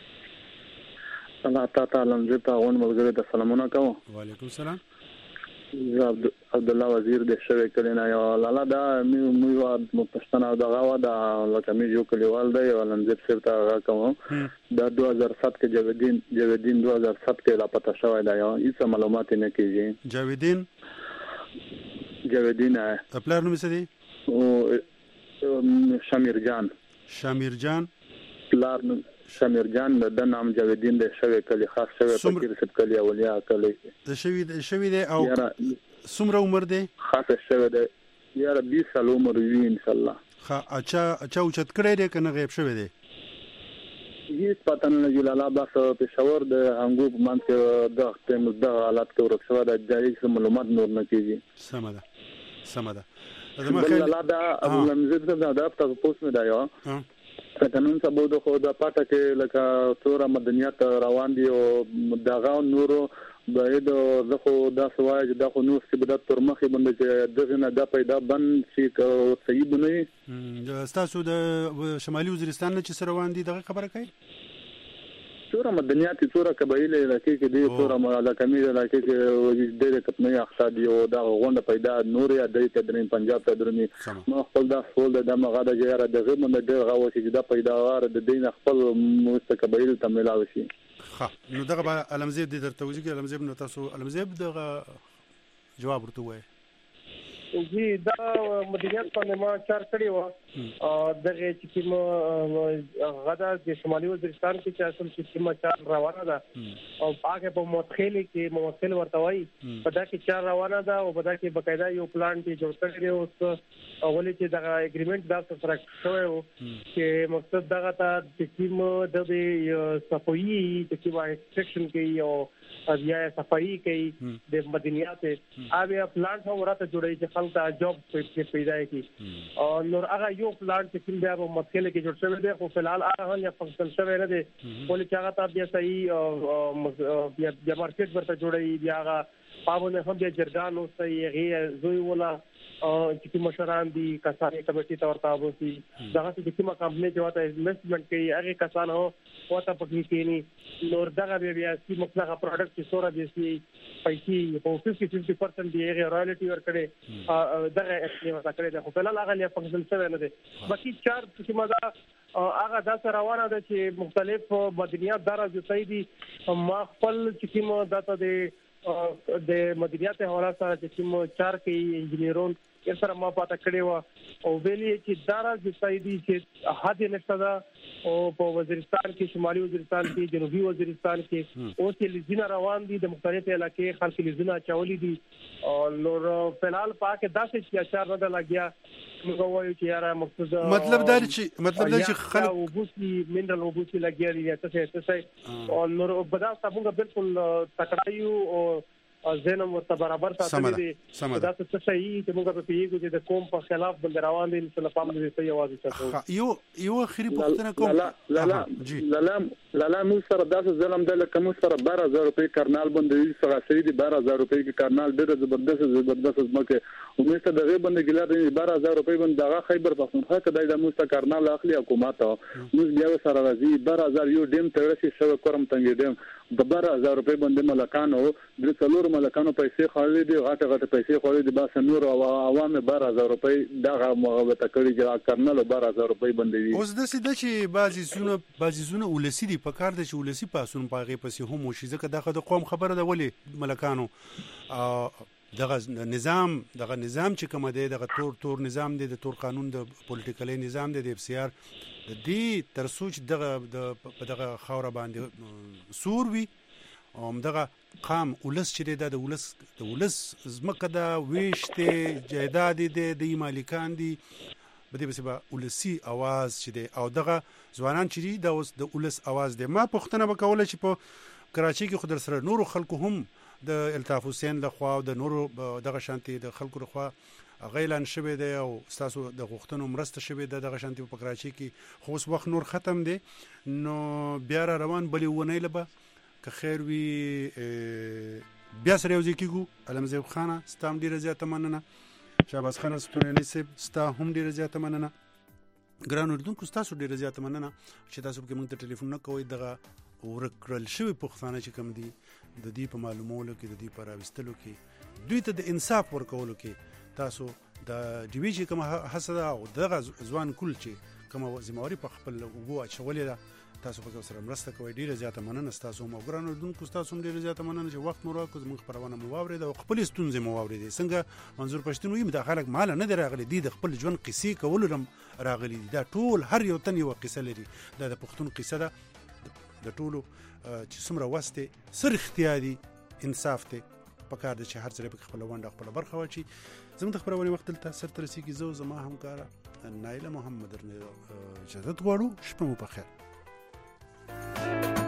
الله تعالی دې ته اون ملګری ته سلامونه کوم وعلیکم السلام عبدالله وزیر د شوی کلینا یو لاله دا مو پښتنه دغه وا دا لکه می جو کلیوال دی ولنځ سره تا کوم دا 2007 کې جاویدین 2007 کې لا پته شوی دا یو هیڅ معلومات نه کیږي جاویدین خپل نوم څه دی او شامیر جان پلار شمیر جان د نام جاویدین د شوی کلی خاص شوی فقیر سب کلی اولیا کلی د شوی دی او څومره عمر دی خاص شوی دی یاره 20 سال عمر وی ان شاء الله اچھا اوچت کړی دی کنه غیب شوی دی هیڅ پته نه لګی لاله بس پېښور د انګو منځ د ختم د حالات کې ورسره د جاري معلومات نور نه کیږي سمه ده لاله دا لمزه د تاسو پوس مې دا یو کنن سبو د خو د پاټه کې لکه تور مدنیات روان دي او دغه نورو باید د خو د سوای د خو نور څه بدات تر مخې باندې چې دغه نه د پیدا بند شي صحیح بنوي تاسو د شمالي وزیرستان نه چې روان دي دغه خبره کوي تور مدنیات تور قبایل علاقې کې دي تور علاقې علاقې کې ډېر کتنې اقتصادي او د غونډه پیدا نور یا د تدرین پنجاب تدرني ما خپل د خپل د مغاده جره دغه باندې ډېر غوښ چې د پیداوار د دین خپل مستقبل ته ملاوي شي نو دغه علمزیب د درته وځي علمزیب نو تاسو علمزیب دغه جواب ورته وایي جی دا مدیریت باندې ما چار کړی و دغه چې کوم غدا د شمالي وزیرستان کې چې اصل چې کوم چار روانه ده او هغه په متخیل کې ممثل ورته وایي په دا کې چار روانه ده او په دا کې بقاعده یو پلان کې جوړ کړی او اولي چې دغه اګریمنت دا سره شوی و چې مقصد دغه ته د کوم د صفوي د کوم ایکسټریکشن کې او بیا صفائی کوي د مدنیات اوبه پلانټ هم ورته جوړي چې خلک جاب پیدا کی او نور هغه یو پلانټ چې کوم بیا په مدخل کې جوړ شوی دی خو فلحال هغه یا فنکشن شوی نه دی ولې چې هغه ته بیا صحیح بیا مارکیټ ورته جوړي بیا هغه پاونه هم بیا جرګان او صحیح غي زوی ولا چې کوم مشران دي کسانې کمیټې ته ورته وبسي دغه چې کومه کمپنی چې وته انویسټمنټ کوي هغه کسان هو وته پکې کېني نور دغه بیا چې مطلق پروډکټ چې سورا دي سي پیسې په 50% دی هغه رایلټي ورکړي دغه اختیار ورکړي د خپل هغه لیا فنکشن څه نه دي باقي چار چې مزه هغه د سره روانه ده چې مختلف مدنیات دارا ځای دي ما خپل چې کوم داته د مدنیات حواله سره چې کوم چار کې انجینرون سره ما پاته کړی و او ویلي چې دارا ځای دي چې حد نشته ده او په وزیرستان کې شمالي وزیرستان کې جنوبي وزیرستان کې او چې لزینه روان دي د مختلف علاقې خلک لزینه چولې دي او نور فلحال پاکه داسې چې اچار نه لګیا موږ وایو چې یاره مقصد مطلب دا چې خلک وبوسي منرال وبوسي لګیا دي څه او نور بدا څنګه بالکل تکړایو او زینم ورته برابر ساتل دي دا څه صحیح چې موږ په پیګو چې د کوم په خلاف بل روان دي چې لپاره دې صحیح आवाज چاته یو اخري پوښتنه کوم لا مو سره داسې ظلم د لکه سره 12000 روپۍ کرنال باندې سره سړي دي 12000 روپۍ کې کرنال ډېر زبردست مکه امید ته دغه باندې ګلار 12000 روپۍ باندې دغه خیبر پښتونخوا کې د موږ کرنال اخلي حکومت موږ بیا سره راځي 12000 یو ډیم ترشي شو کوم تنګ ډیم د 12000 روپۍ باندې ملکانو د څلور ملکانو پیسې خالي دي غاټه پیسې خالي دي بس نور او عوام 12000 روپۍ دغه مغوته کړی چې کرنل 12000 روپۍ باندې اوس د سیده چې بعضی زونه ولسی دي په کار د چې ولسی پاسون پاغه پسې هم شي ځکه دغه د قوم خبره ده ولی ملکانو دغه نظام چې کوم دی دغه تور نظام دی د تور قانون د پولیټیکل نظام دی د اف سی آر د دې تر سوچ دغه خوره باندې سور وي او دغه قام ولس چې د ولس زمکه د ویشته جایداد دي د مالکان دي بده بسبه ولسی आवाज چې دی او دغه ځوانان چې د اوس د ولس आवाज دی ما پښتنه وکول چې په کراچي کې خود سره نورو خلکو هم د الطاف حسین لخوا او د نورو دغه شانتي د خلکو لخوا غیلان شوه دی او تاسو د غوښتنو مرسته شوه د دغه شانتي په کراچي کې خو اوس وخت نور ختم دی نو بیا روان بلی ونه لبه که خیر وی بیا سره یو ځکیګو علمزیب خانه ستام ډیره زیاته مننه شاباس خان ستوري سیب ستا هم ډیره زیاته مننه ګران اردوونکو تاسو ډیره زیاته مننه چې تاسو کې موږ ته ټلیفون نه کوئ دغه ورکرل شوی پښتانه چې کوم دي د دې په معلومولو کې د دې په راوستلو کې دوی ته د انصاف ورکولو کې تاسو د ډیوی چې کوم حسد او دغه ځوان کول چې کوم ذمہواری په خپل وګو اچولې ده تاسو په سره مرسته کوي ډیره زیاته مننه تاسو مو ګران اردوونکو تاسو ډیره زیاته مننه چې وخت مو راکوز موږ خبرونه مو واورید او خپل ستونزې مو واورید څنګه منظور پښتون وي مداخله مال نه دراغلي دي د خپل ژوند قصې کول راغلي دا ټول هر یو تن یو قصه لري دا د پښتون قصه ده د ټولو چې څومره وسته سر اختیاري انصاف ته پکار د چې هر څه په خپل ونده خپل برخه واچي. زموږ د خبرونه وخت تل سر ترسيږي. زما همکار نایله محمد اجازه غواړو. شپه مو په خیر.